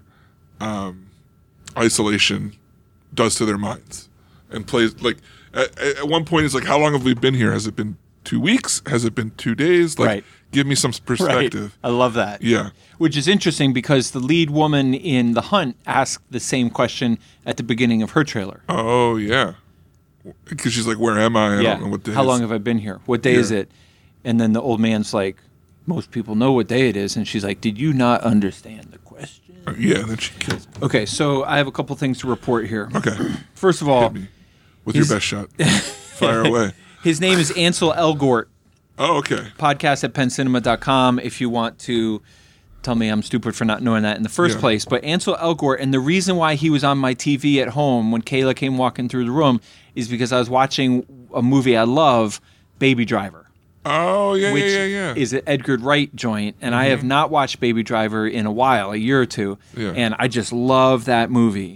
isolation does to their minds. And plays like at one point it's like, how long have we been here? Has it been 2 weeks? Has it been 2 days? Like, right. Give me some perspective. Right. I love that. Yeah. Which is interesting because the lead woman in The Hunt asked the same question at the beginning of her trailer. Oh, yeah. Because she's like, where am I? I don't know what day How long have I been here? What day is it? And then the old man's like, most people know what day it is. And she's like, did you not understand the question? Yeah, then she kills me. Okay, so I have a couple things to report here. Okay. First of all, hit me with your best shot. Fire away. His name is Ansel Elgort. Oh, okay. Podcast at penncinema.com if you want to tell me I'm stupid for not knowing that in the first place. But Ansel Elgort, and the reason why he was on my TV at home when Kayla came walking through the room is because I was watching a movie I love, Baby Driver. Oh, yeah, which yeah. is an Edgar Wright joint, and I have not watched Baby Driver in a while, a year or two, and I just love that movie.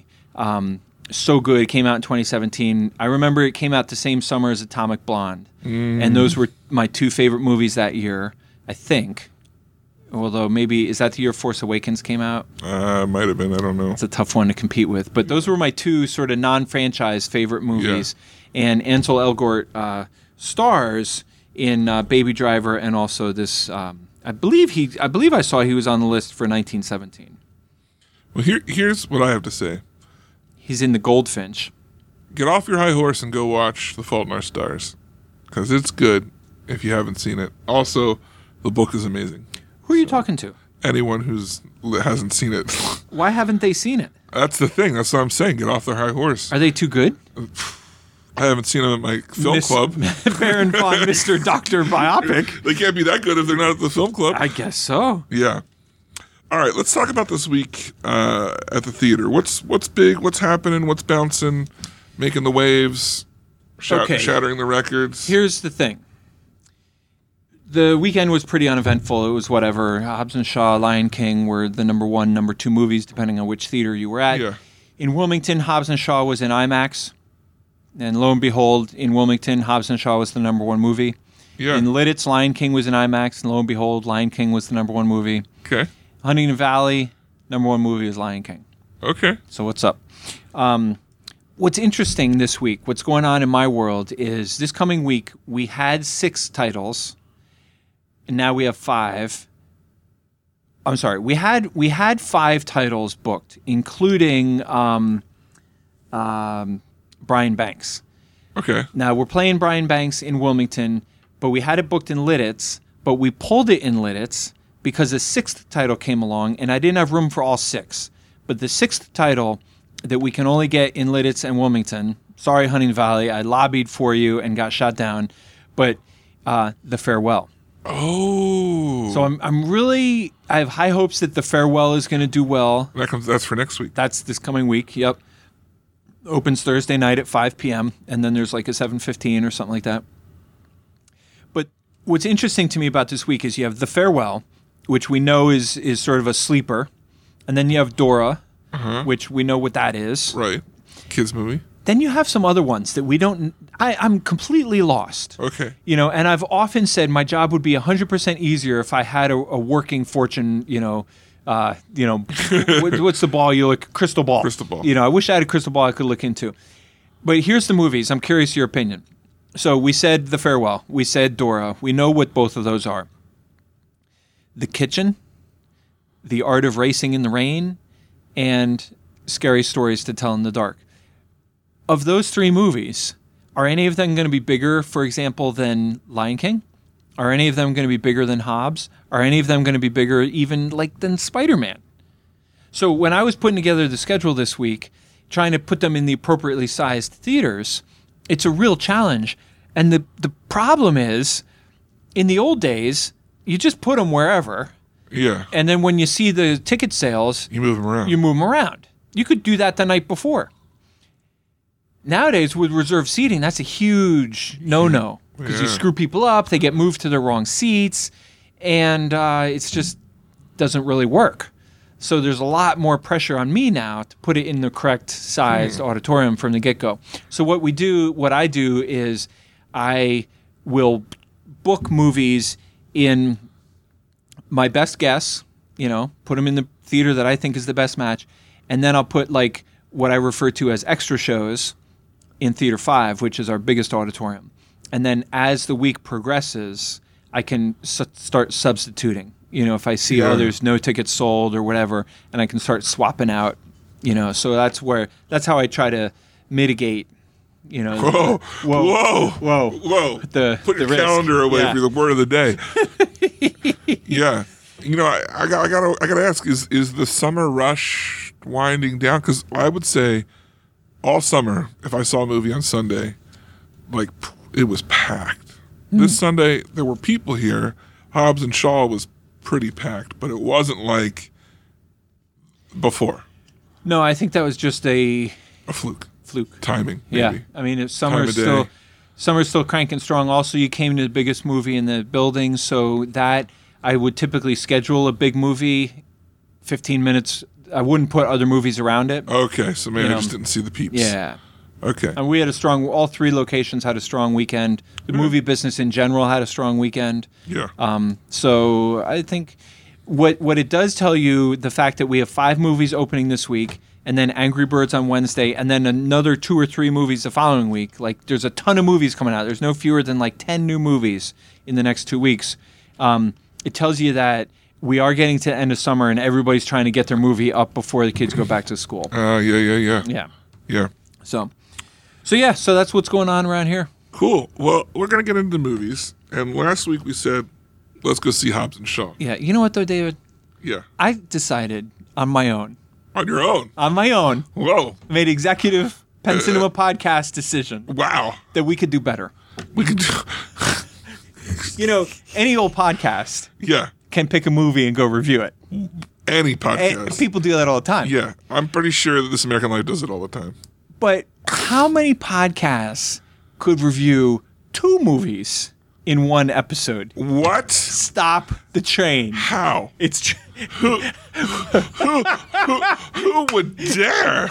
So good. It came out in 2017. I remember it came out the same summer as Atomic Blonde, and those were my two favorite movies that year, I think. Although maybe, is that the year Force Awakens came out? Might have been. I don't know. It's a tough one to compete with. But those were my two sort of non-franchise favorite movies. Yeah. And Ansel Elgort stars in Baby Driver and also this. I believe I saw he was on the list for 1917. Well, here's what I have to say. He's in The Goldfinch. Get off your high horse and go watch The Fault in Our Stars, because it's good if you haven't seen it. Also, the book is amazing. Who are you talking to? Anyone hasn't seen it. Why haven't they seen it? That's the thing. That's what I'm saying. Get off their high horse. Are they too good? I haven't seen them at my film club. Baron von Mr. Dr. Biopic. They can't be that good if they're not at the film club. I guess so. Yeah. All right, let's talk about this week at the theater. What's big? What's happening? What's bouncing? Making the waves? Shattering the records? Here's the thing. The weekend was pretty uneventful. It was whatever. Hobbs and Shaw, Lion King were the number 1, number 2 movies, depending on which theater you were at. Yeah. In Wilmington, Hobbs and Shaw was in IMAX. And lo and behold, in Wilmington, Hobbs and Shaw was the number 1 movie. Yeah. In Lidditz, Lion King was in IMAX. And lo and behold, Lion King was the number 1 movie. Okay. Huntington Valley, number 1 movie is Lion King. Okay. So what's up? What's interesting this week, what's going on in my world is this coming week, we had 6 titles, and now we have 5. I'm sorry, we had 5 titles booked, including Brian Banks. Okay. Now, we're playing Brian Banks in Wilmington, but we had it booked in Lidditz, but we pulled it in Lidditz because a 6th title came along, and I didn't have room for all 6. But the sixth title that we can only get in Lidditz and Wilmington, sorry, Hunting Valley, I lobbied for you and got shot down, but The Farewell. Oh. So I have high hopes that The Farewell is going to do well. That's for next week. That's this coming week, yep. Opens Thursday night at 5 p.m., and then there's like a 7:15 or something like that. But what's interesting to me about this week is you have The Farewell, which we know is sort of a sleeper, and then you have Dora, which we know what that is. Right. Kids movie. Then you have some other ones that we don't. I'm completely lost. Okay. And I've often said my job would be 100% easier if I had a working fortune. What's the ball you look? Crystal ball. Crystal ball. I wish I had a crystal ball I could look into. But here's the movies. I'm curious your opinion. So we said The Farewell. We said Dora. We know what both of those are. The Kitchen, The Art of Racing in the Rain, and Scary Stories to Tell in the Dark. Of those three movies, are any of them going to be bigger, for example, than Lion King? Are any of them going to be bigger than Hobbs? Are any of them going to be bigger even than Spider-Man? So when I was putting together the schedule this week, trying to put them in the appropriately sized theaters, it's a real challenge. And the problem is, in the old days, you just put them wherever. Yeah. And then when you see the ticket sales, You move them around. you move them around. You could do that the night before. Nowadays, with reserved seating, that's a huge no-no because you Yeah. screw people up, they get moved to the wrong seats, and it's just doesn't really work. So there's a lot more pressure on me now to put it in the correct sized auditorium from the get-go. So what I do is I will book movies in my best guess, put them in the theater that I think is the best match, and then I'll put like what I refer to as extra shows in Theater 5, which is our biggest auditorium. And then as the week progresses, I can start substituting. If I see, there's no tickets sold or whatever, and I can start swapping out, So that's how I try to mitigate, Whoa. Whoa. Put The your risk. calendar away Yeah. for the word of the day. Yeah. I gotta ask, is the summer rush winding down? Because I would say all summer, if I saw a movie on Sunday, it was packed. This Sunday, there were people here. Hobbs and Shaw was pretty packed, but it wasn't like before. No, I think that was just a A fluke. Timing. Timing, Yeah, maybe. I mean, Time of day. summer's still cranking strong. Also, you came to the biggest movie in the building, so that I would typically schedule a big movie, 15 minutes. I wouldn't put other movies around it. Okay, so maybe I know, just didn't see the peeps. Yeah, Okay. and we had all three locations had a strong weekend. The movie business in general had a strong weekend. Yeah. So I think what it does tell you, the fact that we have 5 movies opening this week, and then Angry Birds on Wednesday, and then another 2 or 3 movies the following week. Like, there's a ton of movies coming out. There's no fewer than 10 new movies in the next 2 weeks. It tells you that we are getting to the end of summer, and everybody's trying to get their movie up before the kids go back to school. Yeah. Yeah. So that's what's going on around here. Cool. Well, we're going to get into movies. And last week we said, let's go see Hobbs and Shaw. Yeah. You know what, though, David? Yeah. I decided on my own. On your own. Whoa. Made executive Penn Cinema podcast decision Wow. that we could do better. We could do. Any old podcast Yeah. can pick a movie and go review it. Any podcast. And people do that all the time. Yeah. I'm pretty sure that This American Life does it all the time. But how many podcasts could review 2 movies in one episode? What? Stop the train. How? It's Who would dare?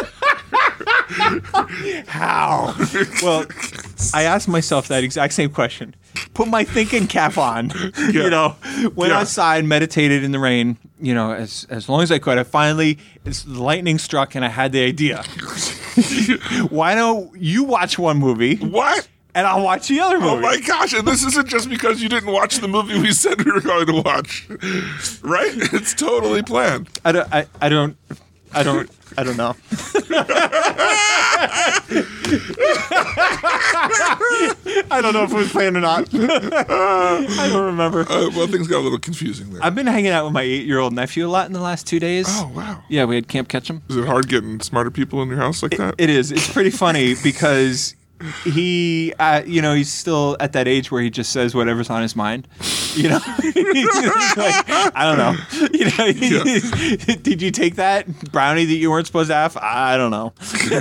how? Well, I asked myself that exact same question. Put my thinking cap on. Yeah. Went Yeah. outside, meditated in the rain. As long as I could. The lightning struck, and I had the idea. Why don't you watch one movie? What? And I'll watch the other movie. Oh my gosh, and this isn't just because you didn't watch the movie we said we were going to watch. Right? It's totally planned. I don't know. I don't know if it was planned or not. I don't remember. Well, things got a little confusing there. I've been hanging out with my 8-year-old nephew a lot in the last 2 days. Oh, wow. Yeah, we had Camp Ketchum. Is it hard getting smarter people in your house like that? It is. It's pretty funny because he, he's still at that age where he just says whatever's on his mind. He's like, I don't know. Did you take that brownie that you weren't supposed to have? I don't know.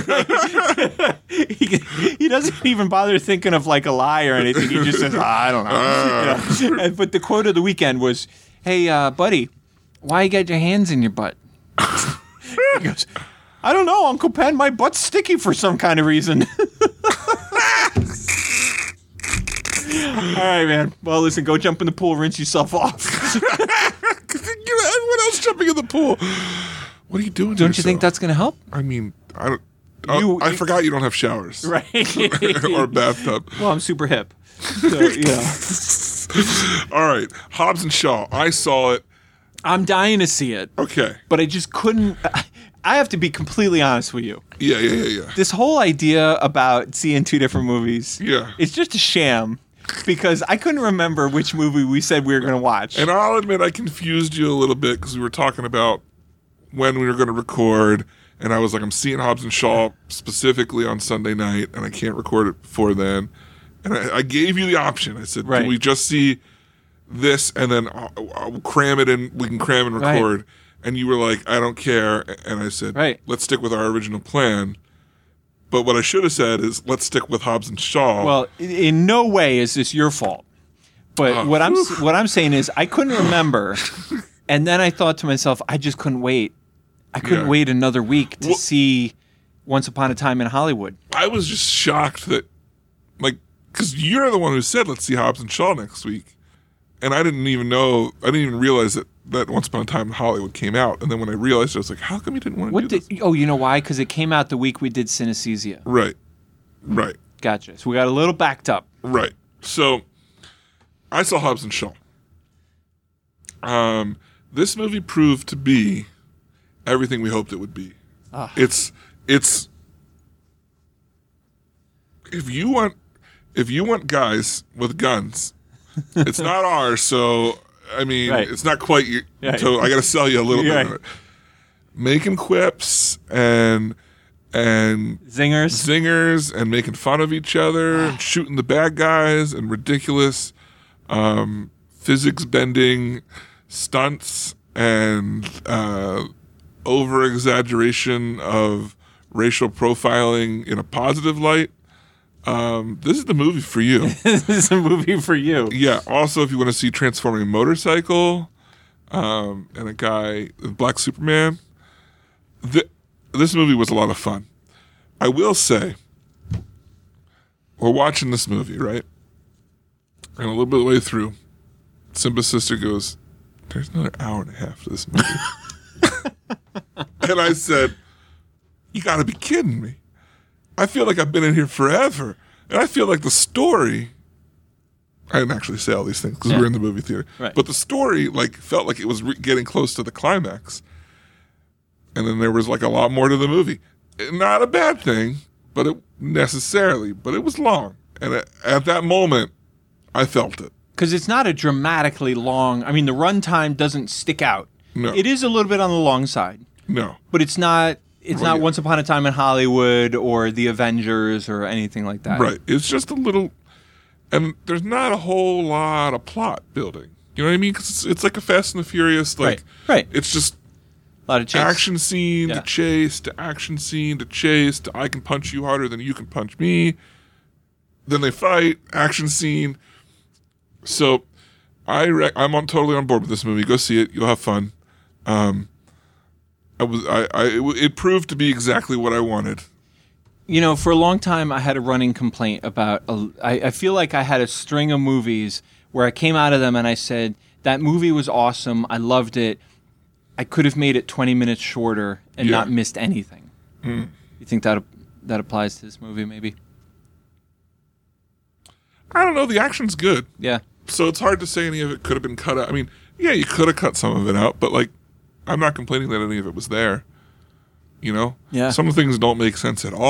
He doesn't even bother thinking of like a lie or anything. He just says, I don't know. But the quote of the weekend was, "Hey, buddy, why you got your hands in your butt?" He goes, "I don't know, Uncle Pen. My butt's sticky for some kind of reason." All right, man. Well, listen, go jump in the pool, rinse yourself off. Everyone else jumping in the pool. What are you doing? Don't you think that's going to help? I mean, I don't. I forgot you don't have showers, Right. or a bathtub. Well, I'm super hip. So, All right, Hobbs and Shaw. I saw it. I'm dying to see it, Okay. but I just couldn't. I have to be completely honest with you. Yeah. This whole idea about seeing two different movies, Yeah. it's just a sham. Because I couldn't remember which movie we said we were going to watch. And I'll admit I confused you a little bit because we were talking about when we were going to record, and I was like, I'm seeing Hobbs and Shaw specifically on Sunday night, and I can't record it before then. And I gave you the option. I said, Right. Can we just see this, and then I'll cram it in. We can cram and record. Right. And you were like, I don't care. And I said, right. Let's stick with our original plan. But what I should have said is, let's stick with Hobbs and Shaw. Well, in no way is this your fault. But what I'm saying is, I couldn't remember, and then I thought to myself, I just couldn't wait. I couldn't wait another week to see Once Upon a Time in Hollywood. I was just shocked that, because you're the one who said, let's see Hobbs and Shaw next week. And I didn't even realize that Once Upon a Time in Hollywood came out. And then when I realized it, I was like, how come you didn't want to do this? Oh, you know why? Because it came out the week we did Synesthesia. Right. Gotcha. So we got a little backed up. Right. So I saw Hobbs and Shaw. This movie proved to be everything we hoped it would be. It's if you want guys with guns, it's not ours, so I mean, it's not quite your. Right. So I got to sell you a little bit of it. Making quips and zingers and making fun of each other and shooting the bad guys and ridiculous physics bending stunts and over exaggeration of racial profiling in a positive light. This is the movie for you. This is a movie for you. Yeah. Also, if you want to see transforming motorcycle and a guy, Black Superman, this movie was a lot of fun. I will say, we're watching this movie, right? And a little bit of the way through, Simba's sister goes, "There's another hour and a half to this movie." And I said, "You got to be kidding me. I feel like I've been in here forever. And I feel like the story," I didn't actually say all these things because we were in the movie theater. Right. But the story felt like it was getting close to the climax. And then there was a lot more to the movie. Not a bad thing, but it was long. And at that moment, I felt it. Because it's not a dramatically long, I mean, the runtime doesn't stick out. No. It is a little bit on the long side. No. But it's not Once Upon a Time in Hollywood or The Avengers or anything like that. Right. It's just a little, and there's not a whole lot of plot building. You know what I mean? Because it's like a Fast and the Furious. Right. It's just a lot of chase. Action scene to chase to action scene to chase to I can punch you harder than you can punch me. Then they fight. Action scene. So I'm totally on board with this movie. Go see it. You'll have fun. It proved to be exactly what I wanted. You know, for a long time, I had a running complaint about. I feel like I had a string of movies where I came out of them and I said that movie was awesome. I loved it. I could have made it 20 minutes shorter and not missed anything. You think that applies to this movie? Maybe. I don't know. The action's good. Yeah. So it's hard to say any of it could have been cut out. I mean, yeah, you could have cut some of it out, but I'm not complaining that any of it was there. You know? Yeah. Some things don't make sense at all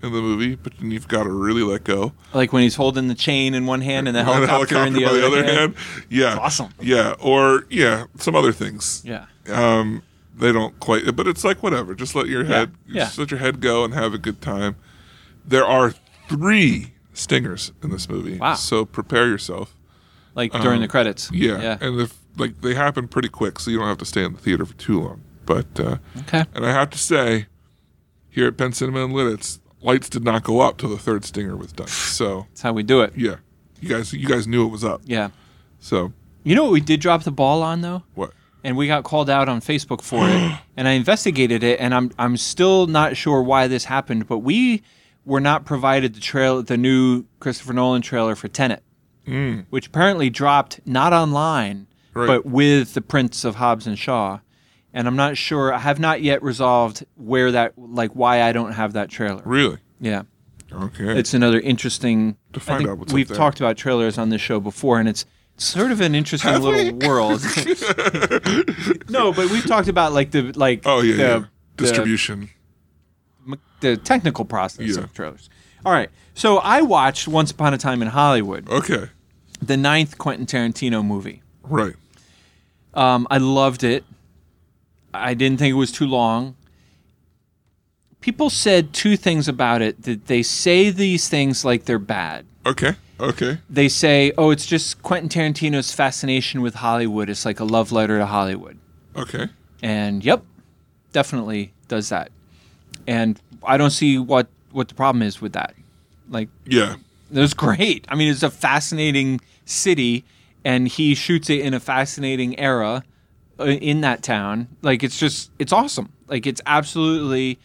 in the movie, but then you've got to really let go. Like when he's holding the chain in one hand and the And the helicopter in the by other hand. Yeah. It's awesome. Yeah. Or, some other things. Yeah. They don't quite, but it's like whatever. Just let your head, just let your head go and have a good time. There are 3 stingers in this movie. Wow. So prepare yourself. Like during the credits. Yeah. And if they happen pretty quick, so you don't have to stay in the theater for too long. But Okay. and I have to say, here at Penn Cinema and Lidditz, lights did not go up till the 3rd stinger was done. So That's how we do it. yeah, you guys knew it was up. Yeah. So You know what we did drop the ball on though? what? And we got called out on Facebook for it, and I investigated it, and I'm still not sure why this happened, but we were not provided the new Christopher Nolan trailer for Tenet, which apparently dropped not online, Right. but with the prints of Hobbs and Shaw, and I'm not sure. I have not yet resolved why I don't have that trailer. Really? Yeah. Okay. It's another interesting. To find I think out what's up we've there. talked about trailers on this show before, and it's sort of an interesting little world. No, but we've talked about distribution. the technical process Yeah. of trailers. All right, so I watched Once Upon a Time in Hollywood, Okay. the 9th Quentin Tarantino movie. Right. I loved it. I didn't think it was too long. People said 2 things about it, that they say these things like they're bad. Okay. Okay. They say, oh, it's just Quentin Tarantino's fascination with Hollywood. It's like a love letter to Hollywood. Okay. And yep, definitely does that. And I don't see what the problem is with that. Like, Yeah. it was great. I mean, it's a fascinating city, and he shoots it in a fascinating era in that town. Like, it's awesome. Like, it's absolutely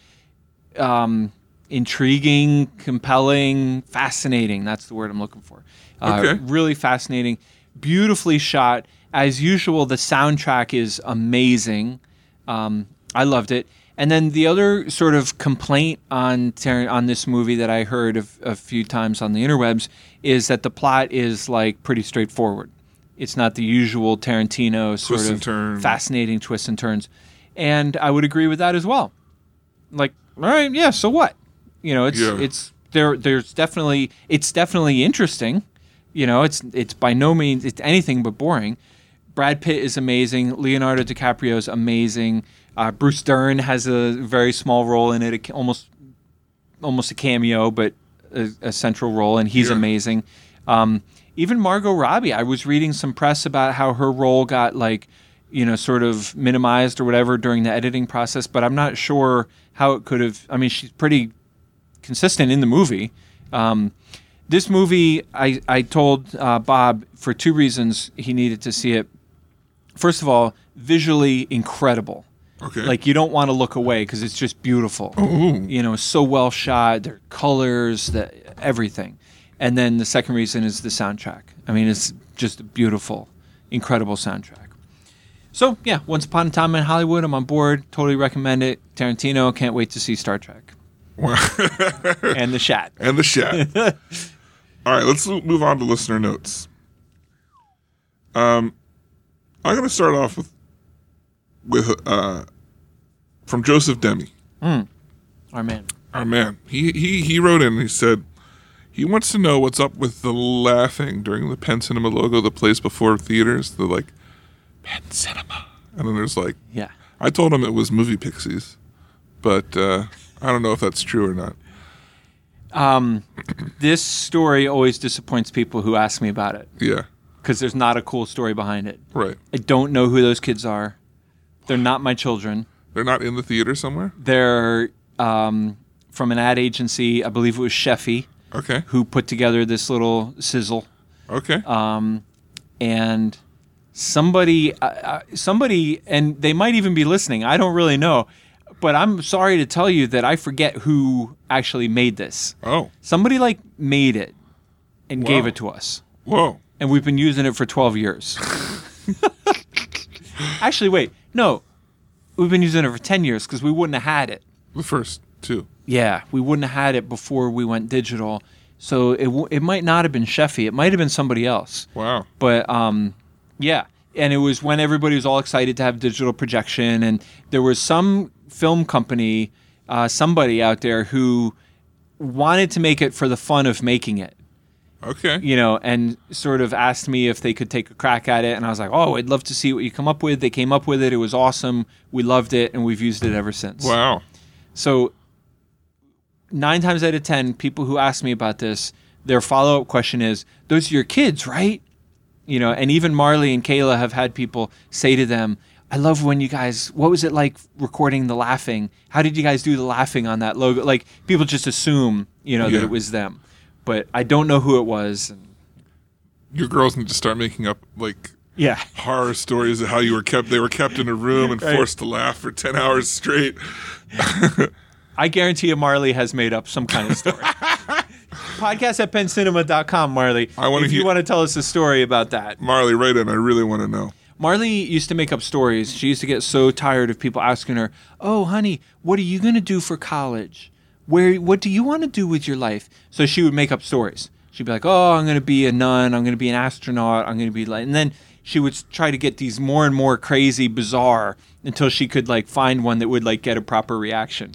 intriguing, compelling, fascinating. That's the word I'm looking for. Okay. Really fascinating, beautifully shot. As usual, the soundtrack is amazing. I loved it. And then the other sort of complaint on this movie that I heard a few times on the interwebs is that the plot is like pretty straightforward. It's not the usual Tarantino sort Twists and of turns. fascinating twists and turns. And I would agree with that as well. Like, all right, yeah, so what? You know, it's definitely interesting. You know, it's by no means it's anything but boring. Brad Pitt is amazing. Leonardo DiCaprio is amazing. Bruce Dern has a very small role in it, almost a cameo, but a central role, and he's amazing. Even Margot Robbie, I was reading some press about how her role got sort of minimized or whatever during the editing process, but I'm not sure how it could have. I mean, she's pretty consistent in the movie. This movie, I told Bob for 2 reasons he needed to see it. First of all, visually incredible. Okay. Like, you don't want to look away because it's just beautiful. Ooh. You know, so well shot, their colors, everything. And then the second reason is the soundtrack. I mean, it's just a beautiful, incredible soundtrack. So, yeah, Once Upon a Time in Hollywood, I'm on board. Totally recommend it. Tarantino, can't wait to see Star Trek. And The Shat. And the Shat. All right, let's move on to listener notes. I'm going to start off with from Joseph Demi. Our man. Our man. He wrote in and he said he wants to know what's up with the laughing during the Penn Cinema logo that plays before theaters. The Penn Cinema. And then there's Yeah. I told him it was Movie Pixies, but I don't know if that's true or not. This story always disappoints people who ask me about it Yeah. because there's not a cool story behind it. Right. I don't know who those kids are. They're not my children. They're not in the theater somewhere? They're from an ad agency, I believe it was Sheffy, Okay. who put together this little sizzle. Okay. And somebody, and they might even be listening. I don't really know. But I'm sorry to tell you that I forget who actually made this. Oh. Somebody made it and gave Wow. it to us. Whoa. And we've been using it for 12 years. Actually, wait. No. We've been using it for 10 years because we wouldn't have had it. The first 2. Yeah, we wouldn't have had it before we went digital. So it might not have been Sheffy. It might have been somebody else. Wow. But yeah, and it was when everybody was all excited to have digital projection, and there was some film company, somebody out there who wanted to make it for the fun of making it. Okay. You know, and sort of asked me if they could take a crack at it. And I was like, oh, I'd love to see what you come up with. They came up with it. It was awesome. We loved it, and we've used it ever since. Wow. So 9 times out of 10, people who ask me about this, their follow-up question is, those are your kids, right? You know, and even Marley and Kayla have had people say to them, I love when you guys, what was it like recording the laughing? How did you guys do the laughing on that logo? Like, people just assume, you know, that it was them. But I don't know who it was. Your girls need to start making up, like, Yeah. horror stories of how you were kept. They were kept in a room and forced to laugh for 10 hours straight. I guarantee you Marley has made up some kind of story. Podcast at pencinema.com, Marley. If you want to tell us a story about that. Marley, write in. I really want to know. Marley used to make up stories. She used to get so tired of people asking her, oh, honey, what are you going to do for college? What do you want to do with your life? So she would make up stories. She'd be like, oh, I'm going to be a nun. I'm going to be an astronaut. I'm going to be like, and then she would try to get these more and more crazy, bizarre, until she could like find one that would like get a proper reaction.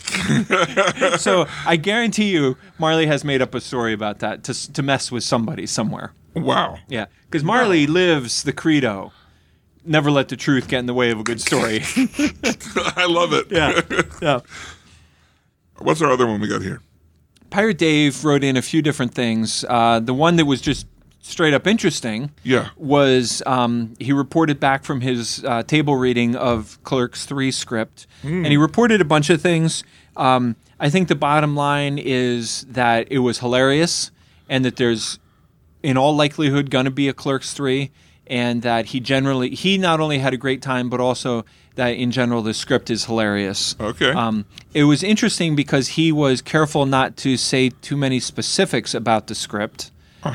So I guarantee you, Marley has made up a story about that to mess with somebody somewhere. Wow. Yeah, because Marley lives the credo. Never let the truth get in the way of a good story. I love it. Yeah. What's our other one we got here? Pirate Dave wrote in a few different things. The one that was just straight up interesting was he reported back from his table reading of Clerks 3 script, and he reported a bunch of things. I think the bottom line is that it was hilarious and that there's, in all likelihood, going to be a Clerks 3, and that he not only had a great time, but also that in general the script is hilarious. Okay. It was interesting because he was careful not to say too many specifics about the script,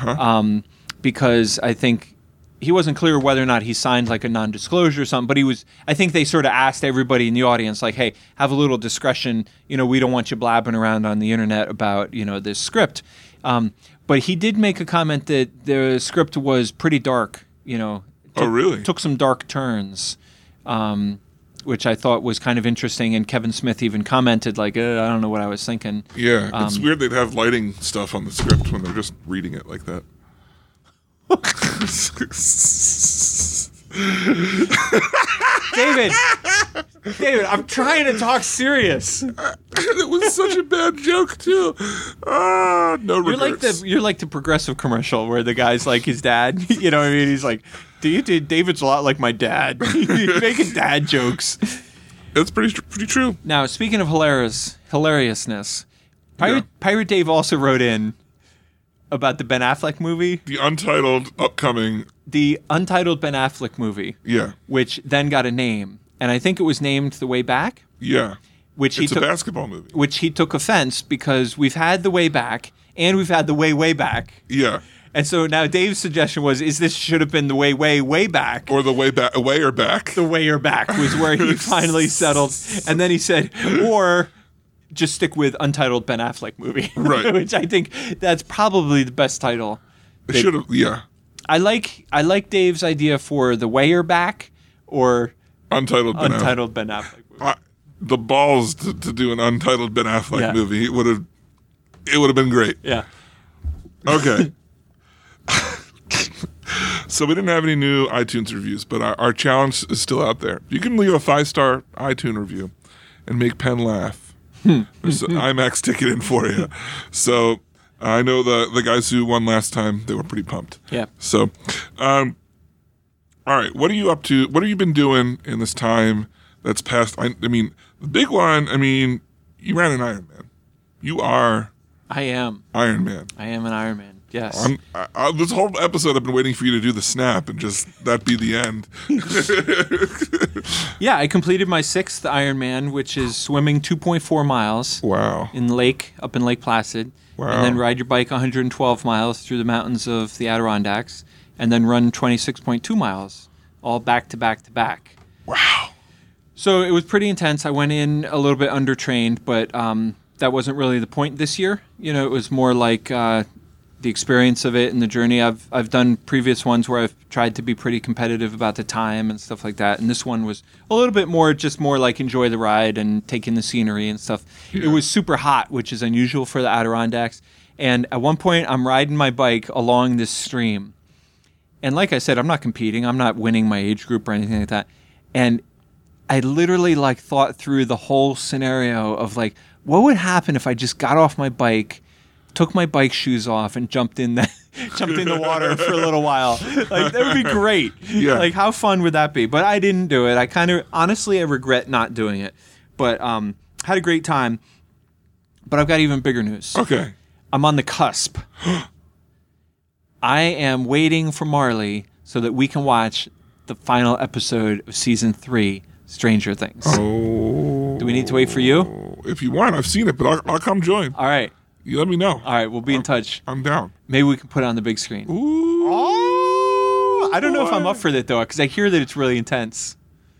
because I think he wasn't clear whether or not he signed like a non-disclosure or something, but I think they sort of asked everybody in the audience, like, hey, have a little discretion, you know, we don't want you blabbing around on the internet about, you know, this script. But he did make a comment that the script was pretty dark, you know. Really? Took some dark turns, which I thought was kind of interesting, and Kevin Smith even commented, like, I don't know what I was thinking. Yeah, it's weird they'd have lighting stuff on the script when they're just reading it like that. David, I'm trying to talk serious. It was such a bad joke too. No regrets. You're like the Progressive commercial where the guy's like his dad. You know what I mean? He's like, David's a lot like my dad. He's making dad jokes. That's pretty true. Now, speaking of hilariousness, Pirate Dave also wrote in about the Ben Affleck movie. The untitled upcoming. The untitled Ben Affleck movie. Yeah. Which then got a name. And I think it was named The Way Back. Yeah. It's a basketball movie. Which he took offense because we've had The Way Back and we've had The Way, Way Back. Yeah. And so now Dave's suggestion was, this should have been The Way, Way, Way Back. Or The Way Back, Way or Back. The Way or Back was where he finally settled. And then he said, or just stick with untitled Ben Affleck movie. Right. Which I think that's probably the best title. It should have, yeah. I like Dave's idea for The Way or Back or Untitled Ben Affleck movie. The balls to do an untitled Ben Affleck movie, it would have been great. Yeah. Okay. So we didn't have any new iTunes reviews, but our challenge is still out there. You can leave a 5-star iTunes review and make Penn laugh. There's an IMAX ticket in for you. So I know the guys who won last time, they were pretty pumped. Yeah. So, all right, what are you up to? What have you been doing in this time that's passed? I mean, the big one, you ran an Ironman. You are... I am. Iron Man. I am an Iron Man, yes. This whole episode I've been waiting for you to do the snap and just that be the end. Yeah, I completed my 6th Iron Man, which is swimming 2.4 miles. Wow. Up in Lake Placid. Wow. And then ride your bike 112 miles through the mountains of the Adirondacks. And then run 26.2 miles, all back to back to back. Wow. So it was pretty intense. I went in a little bit undertrained, but that wasn't really the point this year. You know, it was more like the the experience of it and the journey. I've done previous ones where I've tried to be pretty competitive about the time and stuff like that, and this one was a little bit more just more like enjoy the ride and take in the scenery and stuff. It was super hot, which is unusual for the Adirondacks, and at one point I'm riding my bike along this stream, and like I said, I'm not competing, I'm not winning my age group or anything like that, and I literally like thought through the whole scenario of like, what would happen if I just got off my bike, took my bike shoes off, and jumped in the water for a little while. Like, that would be great. Yeah. Like, how fun would that be? But I didn't do it. Honestly, I regret not doing it. But had a great time. But I've got even bigger news. Okay. I'm on the cusp. I am waiting for Marley so that we can watch the final episode of season 3, Stranger Things. Oh. Do we need to wait for you? If you want, I've seen it, but I'll come join. All right. You let me know. All right, we'll be in touch. I'm down. Maybe we can put it on the big screen. Ooh. Oh, I don't know if I'm up for that, though, because I hear that it's really intense.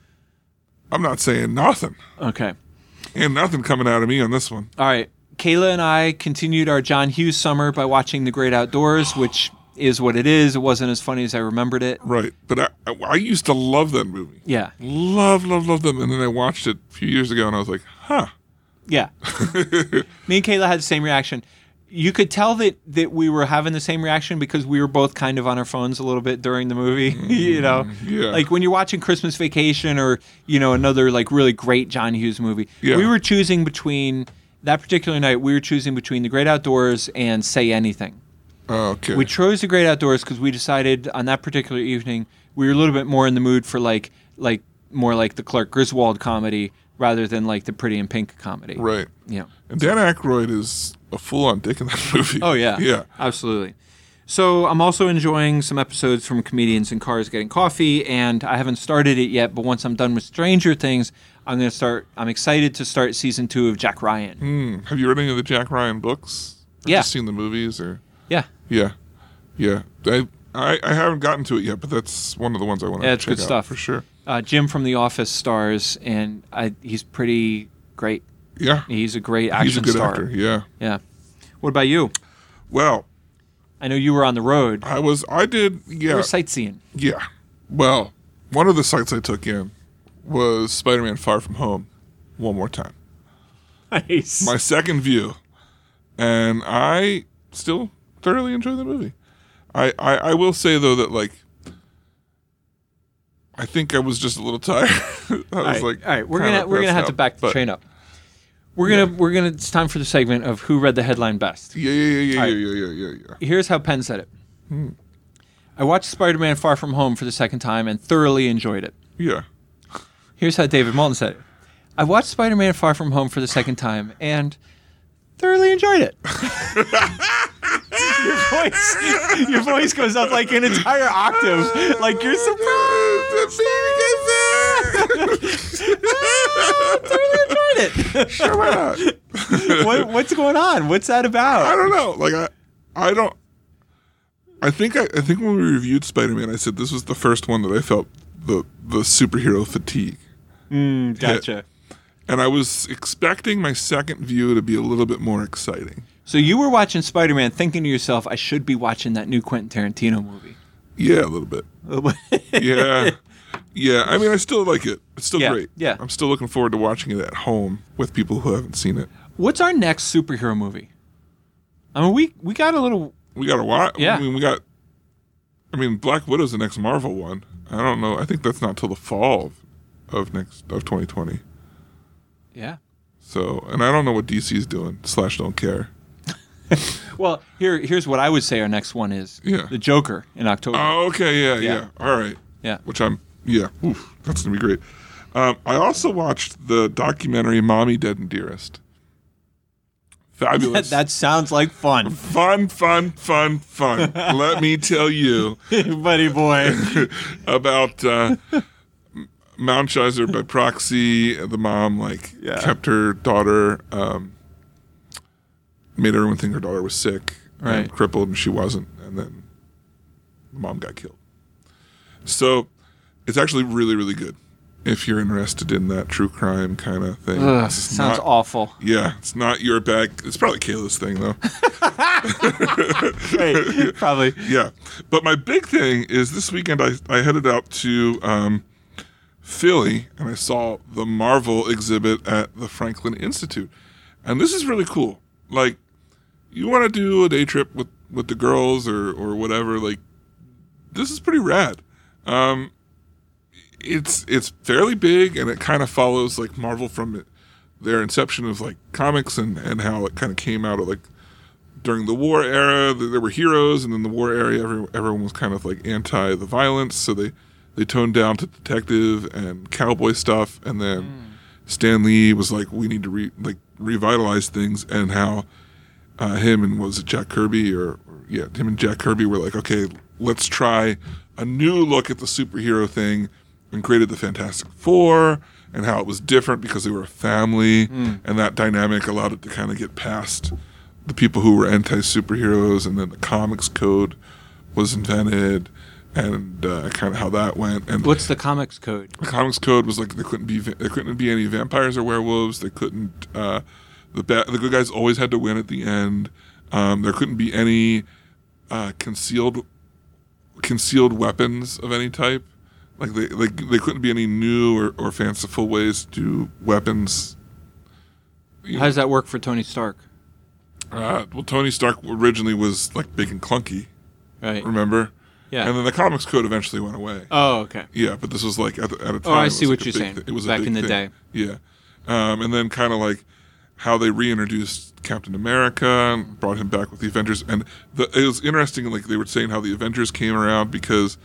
I'm not saying nothing. Okay. And nothing coming out of me on this one. All right. Kayla and I continued our John Hughes summer by watching The Great Outdoors, which is what it is. It wasn't as funny as I remembered it. Right. But I used to love that movie. Yeah. Love them. And then I watched it a few years ago, and I was like, huh. Yeah. Me and Kayla had the same reaction. You could tell that we were having the same reaction because we were both kind of on our phones a little bit during the movie, you know? Yeah. Like when you're watching Christmas Vacation or, you know, another like really great John Hughes movie. Yeah. We were choosing between, that particular night, we were choosing between The Great Outdoors and Say Anything. Oh, okay. We chose The Great Outdoors because we decided on that particular evening we were a little bit more in the mood for like more like the Clark Griswold comedy rather than like the Pretty in Pink comedy. Right. Yeah. And Dan Aykroyd is a full-on dick in that movie. Oh, yeah. Yeah. Absolutely. So I'm also enjoying some episodes from Comedians in Cars Getting Coffee, and I haven't started it yet, but once I'm done with Stranger Things, I'm excited to start season 2 of Jack Ryan. Have you read any of the Jack Ryan books? Or Yeah. Just seen the movies or? Yeah. Yeah. Yeah. I haven't gotten to it yet, but that's one of the ones I want to Yeah, it's check good out stuff. for sure. Jim from The Office stars, and he's pretty great. Yeah. He's a great action He's a good star. actor. Yeah. Yeah. What about you? Well, I know you were on the road. I did, You yeah. were sightseeing. Yeah. Well, one of the sites I took in was Spider-Man Far From Home one more time. Nice. My second view. And I still thoroughly enjoy the movie. I will say, though, that, like, I think I was just a little tired. All right, we're gonna have to back the train up. We're gonna. It's time for the segment of who read the headline best. Yeah. Here's how Penn said it. I watched Spider-Man Far From Home for the second time and thoroughly enjoyed it. Yeah. Here's how David Moulton said it. I watched Spider-Man Far From Home for the second time and thoroughly enjoyed it. Your voice goes up like an entire octave, like you're surprised. Thoroughly enjoyed it. Sure, why not? What's going on? What's that about? I don't know. Like I don't. I think when we reviewed Spider-Man, I said this was the first one that I felt the superhero fatigue. Gotcha. And I was expecting my second view to be a little bit more exciting. So you were watching Spider-Man thinking to yourself, I should be watching that new Quentin Tarantino movie. Yeah, a little bit. Yeah. Yeah. I mean, I still like it. It's still great. Yeah. I'm still looking forward to watching it at home with people who haven't seen it. What's our next superhero movie? I mean, we got a little... We got to watch. Yeah. I mean, Black Widow's the next Marvel one. I don't know. I think that's not till the fall of 2020. Yeah. So, and I don't know what DC's doing. / don't care. Well, here's what I would say our next one is. Yeah. The Joker in October. Oh, okay. Yeah. Yeah. All right. Yeah. Oof, that's going to be great. I also watched the documentary Mommy, Dead and Dearest. Fabulous. That sounds like fun. Fun. Let me tell you. Buddy boy. About Mountchauser by proxy. The mom, kept her daughter, made everyone think her daughter was sick and crippled, and she wasn't. And then the mom got killed. So it's actually really, really good. if you're interested in that true crime kind of thing. Ugh, This is sounds not- awful. Yeah, it's not your bag. It's probably Kayla's thing, though. Right, probably. Yeah. But my big thing is this weekend I headed out to Philly, and I saw the Marvel exhibit at the Franklin Institute. And this is really cool. Like, you want to do a day trip with the girls or whatever, like, this is pretty rad. It's fairly big, and it kind of follows like Marvel from their inception of like comics and how it kind of came out of like during the war era. There were heroes, and then the war era, everyone was kind of like anti the violence, so they toned down to detective and cowboy stuff, and then Stan Lee was like, we need to revitalize things, and how him and was it Jack Kirby him and Jack Kirby were like, okay, let's try a new look at the superhero thing, and created the Fantastic Four, and how it was different because they were a family, and that dynamic allowed it to kind of get past the people who were anti-superheroes, and then the comics code was invented, and kind of how that went. And What's the comics code? the comics code was like there couldn't be any vampires or werewolves. They couldn't. The good guys always had to win at the end. There couldn't be any concealed weapons of any type. Like they couldn't be any new or fanciful ways to do weapons. How does that work for Tony Stark? Well, Tony Stark originally was like big and clunky. Right. Remember? Yeah. And then the comics code eventually went away. Oh, okay. Yeah, but this was like at a time. Oh, I it was see like what a you're big saying. It was a Back big in the thing. day. Yeah, and then kind of like how they reintroduced Captain America and brought him back with the Avengers, and it was interesting. Like they were saying how the Avengers came around because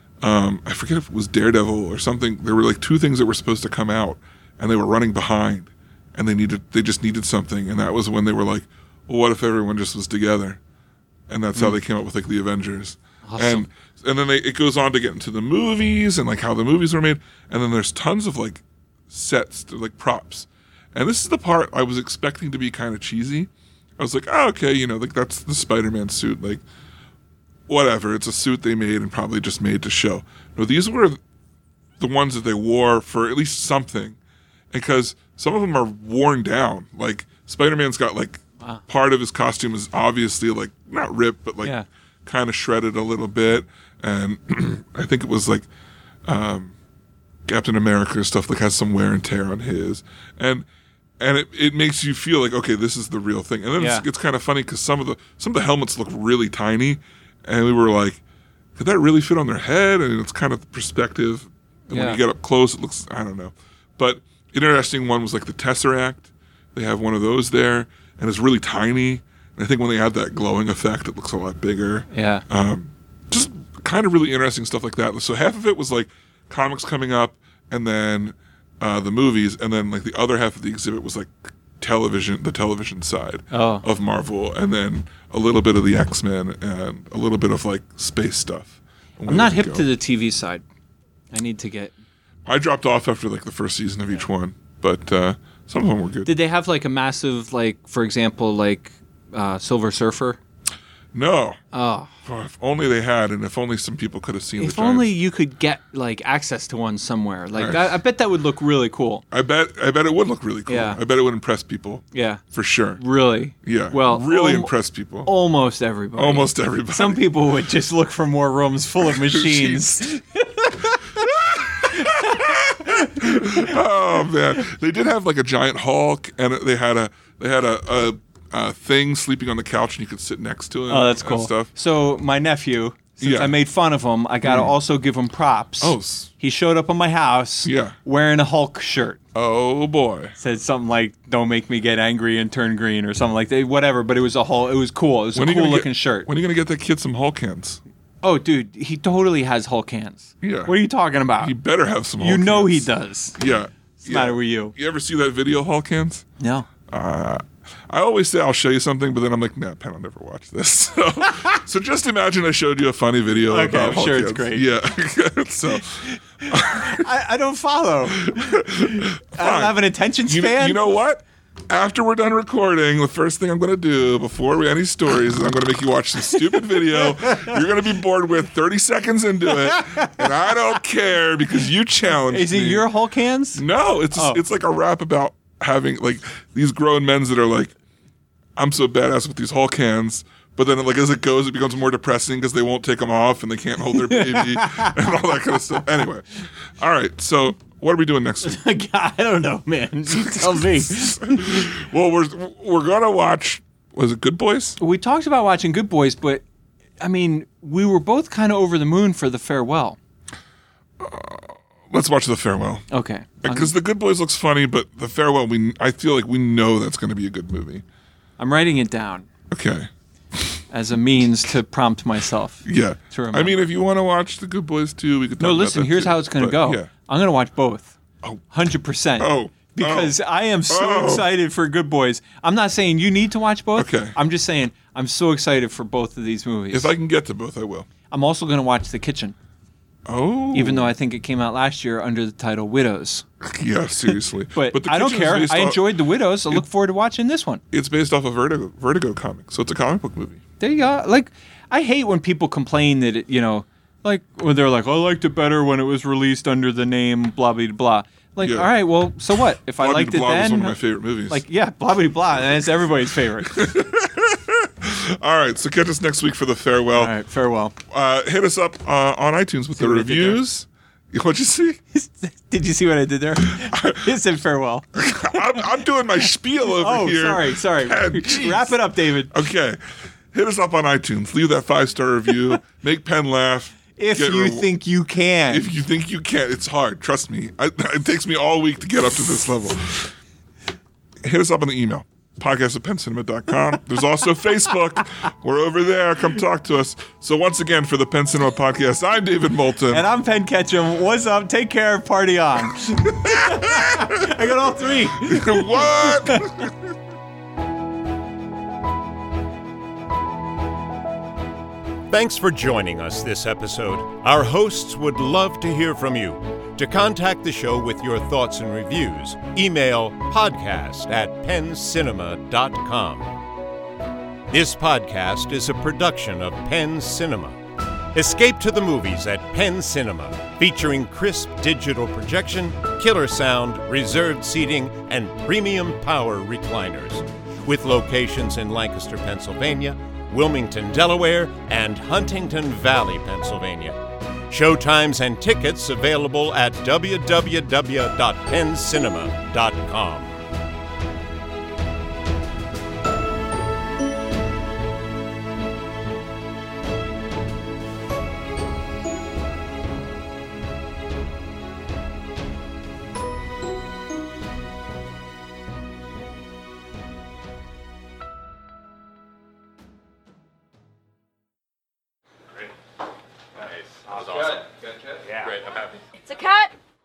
I forget if it was Daredevil or something. There were like two things that were supposed to come out, and they were running behind, and they just needed something, and that was when they were like, well, what if everyone just was together? And that's how they came up with like the Avengers. Awesome. And then it goes on to get into the movies and like how the movies were made, and then there's tons of like sets, like props. And this is the part I was expecting to be kind of cheesy. I was like, oh, okay, like that's the Spider-Man suit, like whatever. It's a suit they made and probably just made to show. No, these were the ones that they wore for at least something, because some of them are worn down. Like Spider-Man's got like part of his costume is obviously like not ripped, but like kind of shredded a little bit. And I think it was like Captain America or stuff like has some wear and tear on his. And it makes you feel like, okay, this is the real thing. And then it's kind of funny because some of the helmets look really tiny, and we were like, could that really fit on their head? And it's kind of the perspective. And when you get up close, it looks, I don't know. But an interesting one was like the Tesseract. They have one of those there, and it's really tiny. And I think when they add that glowing effect, it looks a lot bigger. Yeah. Just kind of really interesting stuff like that. So half of it was like comics coming up, and then the movies, and then like the other half of the exhibit was like the television side of Marvel, and then a little bit of the X-Men and a little bit of like space stuff. I'm not hip to the TV side. I need to get... I dropped off after like the first season of each one, but some of them were good. Did they have like a massive, like, for example, like Silver Surfer? No. Oh. If only they had, and if only some people could have seen If the only giant. you could get like access to one somewhere. Like Right. I bet that would look really cool. I bet it would look really cool. Yeah. I bet it would impress people. Yeah. For sure. Really. Yeah. Well, really impress people. Almost everybody. Almost everybody. Some people would just look for more rooms full of machines. Oh man, they did have like a giant Hulk, and they had a thing sleeping on the couch, and you could sit next to him. Oh, that's and cool. Stuff. So my nephew, since Yeah. I made fun of him, I gotta also give him props. Oh. He showed up on my house wearing a Hulk shirt. Oh boy. Said something like, "Don't make me get angry and turn green" or something like that. Whatever, but it was a Hulk. It was cool. It was a cool looking shirt. When are you gonna get that kid some Hulk hands? Oh, dude, he totally has Hulk hands. Yeah. What are you talking about? He better have some Hulk You know hands. he does. Yeah. What's the matter with you? You ever see that video, Hulk hands? No. I always say I'll show you something, but then I'm like, nah, Penn, I'll never watch this. So just imagine I showed you a funny video Okay, about I'm Hulk sure it's hands. great. Yeah. So I don't follow. I don't have an attention span. you know what? After we're done recording, the first thing I'm going to do before we any stories is I'm going to make you watch some stupid video. You're going to be bored with 30 seconds into it, and I don't care because you challenged me. Is it your Hulk hands? No, it's like a rap about having like these grown men that are like, I'm so badass with these Hulk hands. But then, like, as it goes, it becomes more depressing because they won't take them off and they can't hold their baby and all that kind of stuff. Anyway, all right. So, what are we doing next week? I don't know, man. You tell me. Well, we're gonna watch. Was it Good Boys? We talked about watching Good Boys, but I mean, we were both kind of over the moon for The Farewell. Let's watch The Farewell. Okay. Because The Good Boys looks funny, but The Farewell, I feel like we know that's going to be a good movie. I'm writing it down Okay. as a means to prompt myself. Yeah. To remember. I mean, if you want to watch The Good Boys too, we could talk No, about listen, that here's too. how it's going to But, go. Yeah. I'm going to watch both. Oh. 100%. Oh. Because I am so excited for Good Boys. I'm not saying you need to watch both. Okay. I'm just saying I'm so excited for both of these movies. If I can get to both, I will. I'm also going to watch The Kitchen, Oh. even though I think it came out last year under the title Widows. Yeah, seriously. But The I don't Kitchen is care. based I off- enjoyed The Widows. I look forward to watching this one. It's based off a Vertigo comic, so it's a comic book movie. There you go. Like, I hate when people complain that, like, when they're like, I liked it better when it was released under the name blah, blah, blah. Like, Yeah. all right, well, so what? If I Blah liked it Blah then, was one of my favorite movies. like, yeah, blah, blah, blah. And it's everybody's favorite. All right, so catch us next week for The Farewell. All right, farewell. Hit us up on iTunes with the what I did there? reviews. What'd you see? Did you see what I did there? It said farewell. I'm doing my spiel over Oh, here. sorry. Penn, jeez. Wrap it up, David. Okay. Hit us up on iTunes. Leave that 5-star review. Make Penn laugh. If Get you re- think you can. If you think you can. It's hard. Trust me. It takes me all week to get up to this level. Hit us up on the email. podcast@penncinema.com. There's also Facebook. We're over there. Come talk to us. So once again, for the Penn Cinema Podcast, I'm David Moulton. And I'm Penn Ketchum. What's up? Take care. Party on. I got all three. What? Thanks for joining us this episode. Our hosts would love to hear from you. To contact the show with your thoughts and reviews, email podcast@penncinema.com. This podcast is a production of Penn Cinema. Escape to the movies at Penn Cinema, featuring crisp digital projection, killer sound, reserved seating, and premium power recliners. With locations in Lancaster, Pennsylvania, Wilmington, Delaware, and Huntington Valley, Pennsylvania. Showtimes and tickets available at www.penncinema.com.